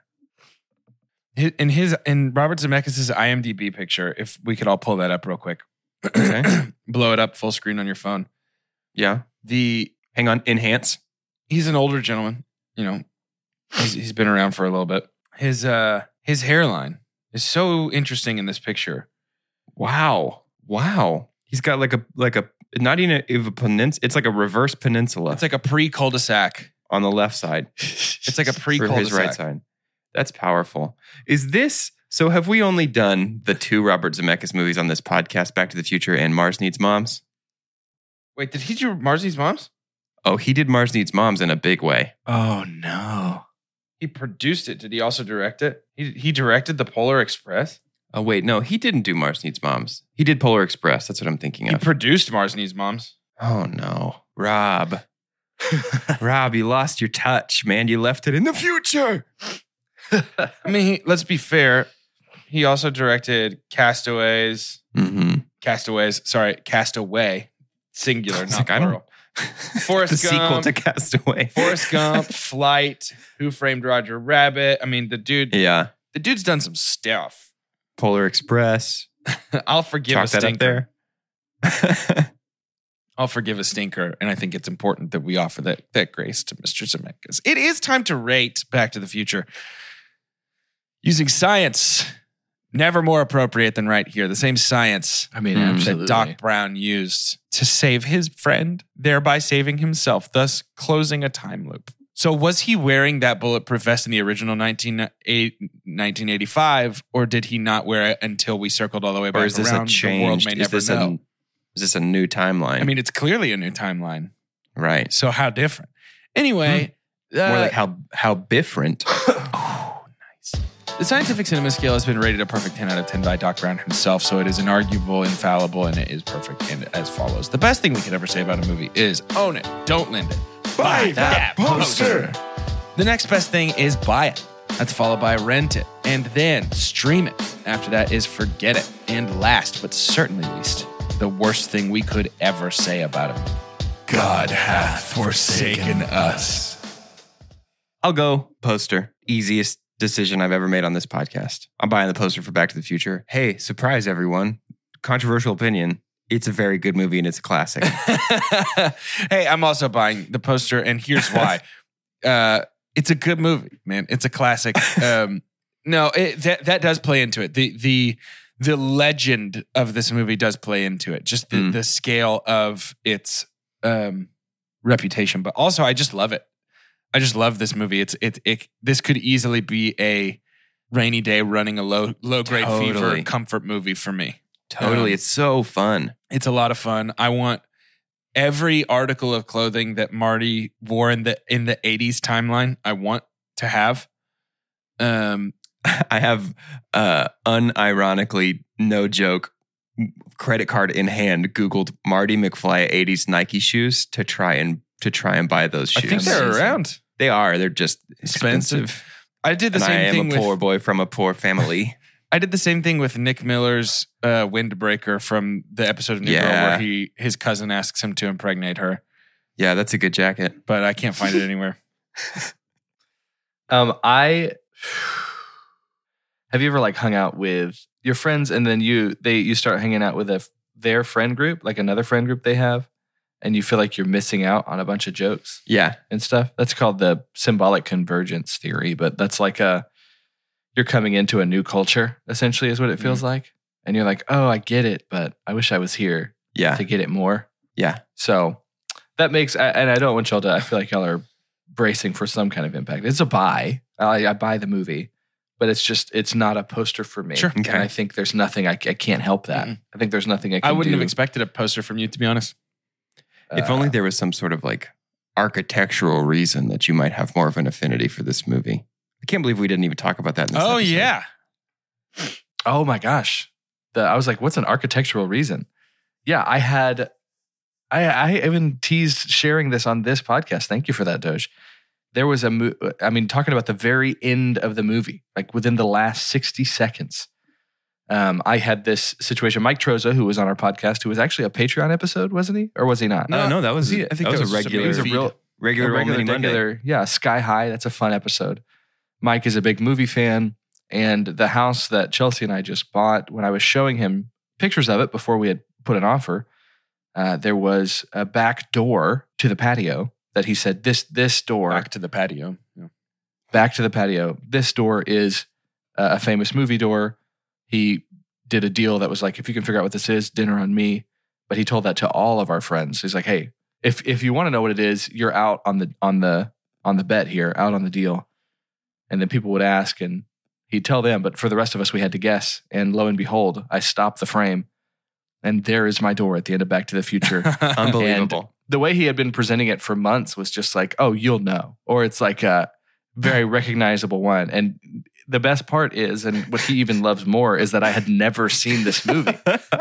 Hi- In his in Robert Zemeckis' IMDb picture, if we could all pull that up real quick, Okay. blow it up full screen on your phone. Yeah. The Hang on. Enhance. he's an older gentleman, you know. He's, he's been around for a little bit. His uh his hairline is so interesting in this picture. Wow. Wow. He's got like a like a not even a, a peninsula. It's like a reverse peninsula It's like a pre cul-de-sac. on the left side. It's like a pre For his right cul-de-sac. side. That's powerful. Is this so? Have we only done the two Robert Zemeckis movies on this podcast, Back to the Future and Mars Needs Moms? Wait, did he do Marcy's Moms? Oh, he did Mars Needs Moms in a big way. Oh no. He produced it. Did he also direct it? He he directed the Polar Express. Oh wait, no, he didn't do Mars Needs Moms. He did Polar Express. That's what I'm thinking He of. produced Mars Needs Moms. Oh no, Rob. Rob, you lost your touch, man. You left it in the future. I mean, he, let's be fair. He also directed Castaways. Mm-hmm. Castaways. Sorry, Castaway. Singular, It's not like, I don't- plural. Forrest the sequel Gump. to Castaway. Forrest Gump, Flight, Who Framed Roger Rabbit. I mean, the dude, Yeah. the dude's done some stuff. Polar Express. I'll forgive Chalk a that up stinker. there. I'll forgive a stinker, and I think it's important that we offer that that grace to Mister Zemeckis. It is time to rate Back to the Future using science. Never more appropriate than right here. The same science I mean, Mm. absolutely. that Doc Brown used to save his friend, thereby saving himself, thus closing a time loop. So was he wearing that bulletproof vest in the original nineteen eighty-five, or did he not wear it until we circled all the way back Or is this around? a change? The world may is never this know. a is this a new timeline? I mean, it's clearly a new timeline. Right. So how different? Anyway, More uh, like how how different. oh, nice. The scientific cinema scale has been rated a perfect ten out of ten by Doc Brown himself, so it is inarguable, infallible, and it is perfect. And as follows: the best thing we could ever say about a movie is own it, don't lend it, Buy that poster. The next best thing is buy it. That's followed by rent it, and then stream it. After that is forget it. And last, but certainly least, the worst thing we could ever say about a movie. God hath forsaken us. I'll go poster. Easiest decision I've ever made on this podcast. I'm buying the poster for Back to the Future. Hey, surprise everyone. Controversial opinion. It's a very good movie and it's a classic. Hey, I'm also buying the poster, and here's why. uh, it's a good movie, man. It's a classic. Um, no, it, that that does play into it. The the the legend of this movie does play into it. Just the, Mm. the scale of its um, reputation, but also I just love it. I just love this movie. It's it, it this could easily be a rainy day running a low low grade fever Totally. comfort movie for me. Totally. Um, It's so fun. It's a lot of fun. I want every article of clothing that Marty wore in the in the eighties timeline. I want to have. Um, I have uh unironically, no joke, credit card in hand, Googled Marty McFly eighties Nike shoes to try and to try and buy those I shoes. think they're Amazing. around. They are. They're just Expensive. expensive. I did the And I same am thing a with poor boy from a poor family. I did the same thing with Nick Miller's uh, Windbreaker from the episode of New Girl Yeah. where he his cousin asks him to impregnate her, Yeah, that's a good jacket. but I can't find it anywhere. Um, I have you ever like hung out with your friends and then you they you start hanging out with a their friend group, like another friend group they have, and you feel like you're missing out on a bunch of jokes Yeah. and stuff. That's called the symbolic convergence theory, but that's like a you're coming into a new culture, essentially, is what it feels like. And you're like, oh, I get it, but I wish I was here Yeah. to get it more. Yeah. So that makes, I- and I don't want y'all to, I feel like y'all are bracing for some kind of impact. It's a buy. I, I buy the movie, but it's just, it's not a poster for me. Sure. Okay. And I think there's nothing, I, I can't help that. Mm-mm. I think there's nothing I can I wouldn't do. have expected a poster from you, to be honest. If Uh, only there was some sort of like architectural reason that you might have more of an affinity for this movie. I can't believe we didn't even talk about that in this Oh episode. yeah, Oh my gosh. The, I was like, what's an architectural reason? Yeah, I had, I, I even teased sharing this on this podcast. Thank you for that, Doge. There was a, mo- I mean, talking about the very end of the movie, like within the last sixty seconds, um, I had this situation. Mike Troza, who was on our podcast, who was actually a Patreon episode, wasn't he? Or was he not? No, no, that was, he- I I think think that was, that a was just a regular, It was a feed. real, regular, a old regular, mini Monday. regular, yeah, Sky High. That's a fun episode. Mike is a big movie fan, and the house that Chelsea and I just bought, when I was showing him pictures of it before we had put an offer, uh, there was a back door to the patio that he said, this this door, back back, to the patio. Yeah. to the patio, this door is uh, a famous movie door. He did a deal that was like, if you can figure out what this is, dinner on me. But he told that to all of our friends. He's like, hey, if if you want to know what it is, you're out on the on the on the bet here, out on the deal. And then people would ask and he'd tell them, but for the rest of us, we had to guess. And lo and behold, I stopped the frame. And there is my door at the end of Back to the Future. Unbelievable. The way he had been presenting it for months was just like, oh, you'll know. Or it's like a very recognizable one. And the best part is, and what he even loves more, is that I had never seen this movie.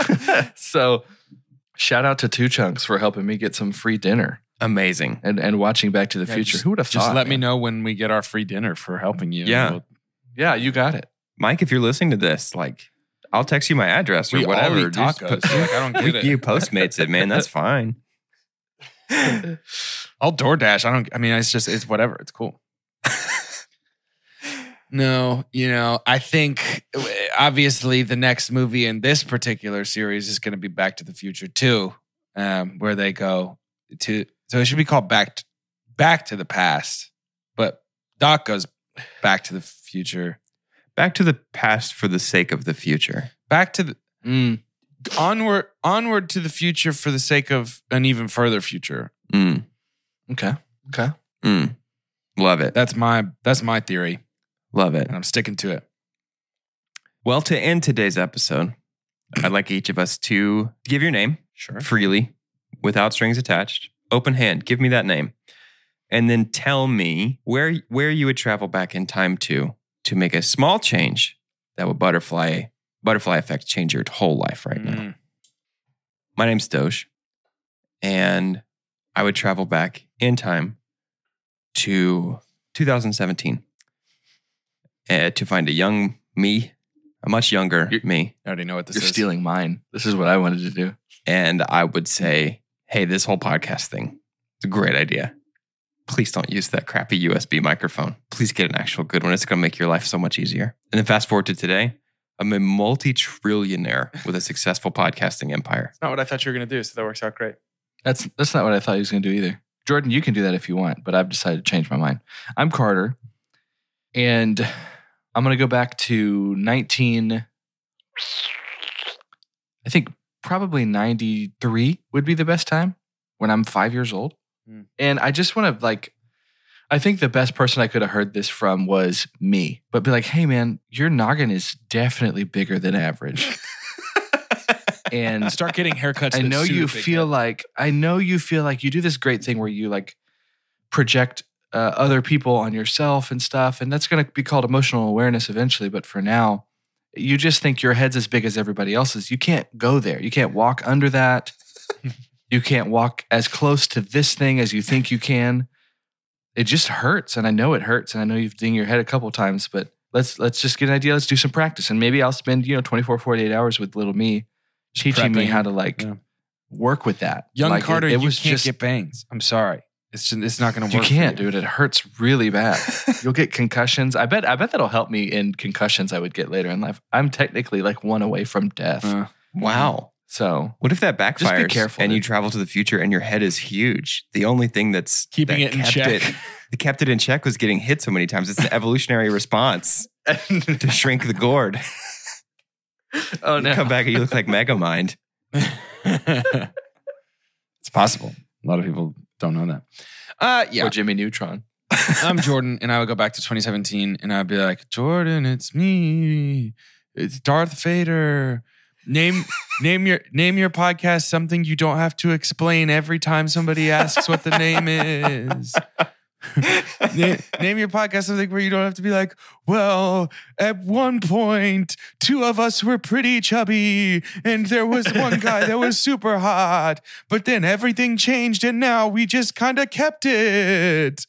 So shout out to Two Chunks for helping me get some free dinner Amazing. and, and watching Back to the Yeah, Future. just- Who would have Just thought? let me man? know when we get our free dinner for helping you. Yeah. We'll- Yeah, you got it. Mike, if you're listening to this, like, I'll text you my address or We all whatever. eat Just tacos. put- Like, I don't get we, it. You Postmates it, man. That's fine. I'll DoorDash. I don't. I mean, it's just it's whatever. It's cool. No, you know, I think uh, obviously the next movie in this particular series is going to be Back to the Future two, um, where they go to. So it should be called Back to, Back to the Past, but Doc goes Back to the Future. Back to the past for the sake of the future. Back to the Mm. onward, onward to the future for the sake of an even further future. Mm, Okay. Okay. mm. Love it. That's my that's my theory, Love it. and I'm sticking to it. Well, to end today's episode, I'd like each of us to give your name Sure. freely without strings attached. open hand. Give me that name. And then tell me where where you would travel back in time to to make a small change that would butterfly butterfly effect change your whole life right now. Mm. My name's Doge, and I would travel back in time to two thousand seventeen uh, to find a young me, a much younger You're- me. I already know what this You're is. stealing mine. This is what I wanted to do. And I would say, hey, this whole podcast thing, it's a great idea. Please don't use that crappy U S B microphone. Please get an actual good one. It's going to make your life so much easier. And then fast forward to today, I'm a multi-trillionaire with a successful podcasting empire. It's not what I thought you were going to do, so that works out great. That's that's not what I thought he was going to do either. Jordan, you can do that if you want, but I've decided to change my mind. I'm Carter, and I'm going to go back to nineteen. I think probably ninety-three would be the best time when I'm five years old. Hmm. And I just want to like, I think the best person I could have heard this from was me, but be like, hey man, your noggin is definitely bigger than average. And Start getting haircuts. I that know suit you a big feel head. like I know you feel like you do this great thing where you like project uh, other people on yourself and stuff, and that's going to be called emotional awareness eventually. But for now, you just think your head's as big as everybody else's. You can't go there. You can't walk under that. You can't walk as close to this thing as you think you can. It just hurts, and I know it hurts, and I know you've dinged your head a couple times. But let's let's just get an idea. Let's do some practice, and maybe I'll spend you know twenty-four, forty-eight hours with little me. Teaching me prepping. how to like Yeah. work with that. Young Like, it- Carter, it, you was can't just get bangs. I'm sorry. It's just, it's not going to you work. can't, for you. dude. It hurts really bad. You'll get concussions. I bet. I bet that'll help me in concussions I would get later in life. I'm technically like one away from death. Uh, Wow. So What if that Just be backfires careful, and you dude. travel to the future and your head is huge? The only thing that's Keeping that it in kept check. It, that kept it in check was getting hit so many times. It's an evolutionary response to shrink the gourd. oh You no, come back and you look like Megamind. it's possible. A lot of people don't know that. Uh, yeah. or Jimmy Neutron. I'm Jordan, and I would go back to twenty seventeen, and I'd be like, Jordan, it's me. It's Darth Vader. Name name your name your podcast something you don't have to explain every time somebody asks what the name is. name, name your podcast something where you don't have to be like, well, at one point, two of us were pretty chubby, and there was one guy that was super hot, but then everything changed, and now we just kind of kept it.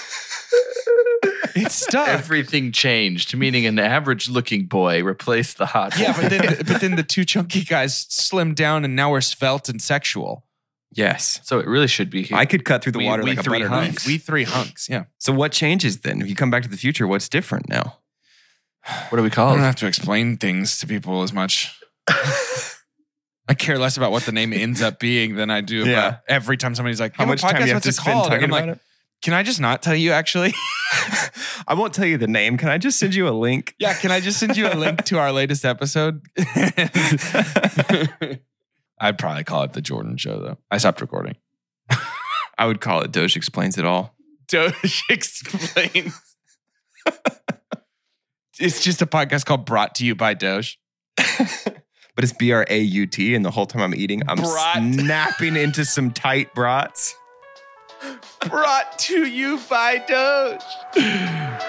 It's stuck. Everything changed, meaning an average-looking boy replaced the hot. Yeah, boy. but then but then the two chunky guys slimmed down, and now we're svelte and sexual. Yes. so it really should be. Here. I could cut through the We- water we like a three butter hunks. knife. We three hunks. Yeah. So what changes then? If you come back to the future, what's different now? What do we I call don't it? have to explain things to people as much. I care less about what the name ends up being than I do about Yeah. every time somebody's like, How "Hey, much what time podcast, you have what's to it spend called?" talking And I'm about like, can I just not tell you actually? I won't tell you the name. Can I just send you a link? Yeah, can I just send you a link to our latest episode? I'd probably call it The Jordan Show, though. I stopped recording. I would call it Doge Explains It All. Doge Explains. It's just a podcast called Brought to You by Doge. But it's B R A U T, and the whole time I'm eating, I'm Brat. snapping into some tight brats. Brought to you by Doge.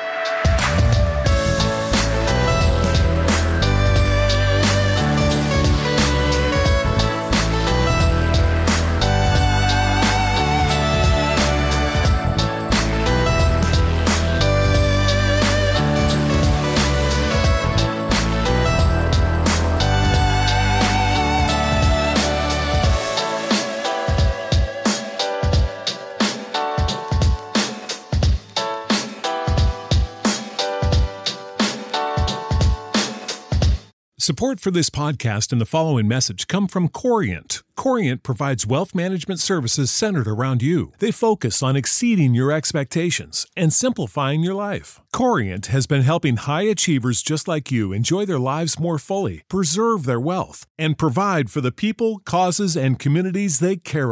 Support for this podcast and the following message come from Corient. Corient provides wealth management services centered around you. They focus on exceeding your expectations and simplifying your life. Corient has been helping high achievers just like you enjoy their lives more fully, preserve their wealth, and provide for the people, causes, and communities they care about.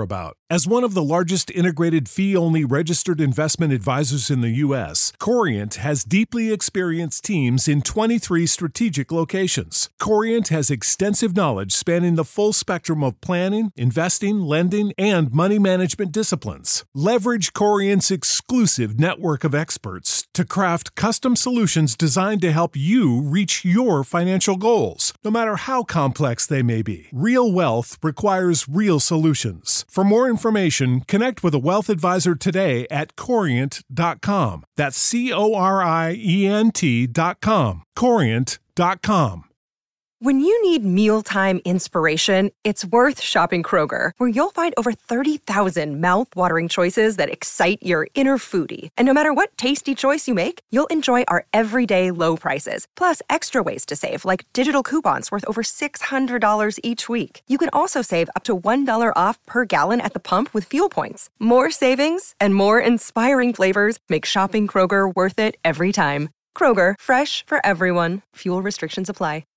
As one of the largest integrated fee-only registered investment advisors in the U S, Corient has deeply experienced teams in twenty-three strategic locations. Corient has extensive knowledge spanning the full spectrum of planning, investing, lending, and money management disciplines. Leverage Corient's exclusive network of experts to craft custom solutions designed to help you reach your financial goals, no matter how complex they may be. Real wealth requires real solutions. For more information, connect with a wealth advisor today at corient dot com. That's C O R I E N T dot com. corient dot com. When you need mealtime inspiration, it's worth shopping Kroger, where you'll find over thirty thousand mouth-watering choices that excite your inner foodie. And no matter what tasty choice you make, you'll enjoy our everyday low prices, plus extra ways to save, like digital coupons worth over six hundred dollars each week. You can also save up to one dollar off per gallon at the pump with fuel points. More savings and more inspiring flavors make shopping Kroger worth it every time. Kroger, fresh for everyone. Fuel restrictions apply.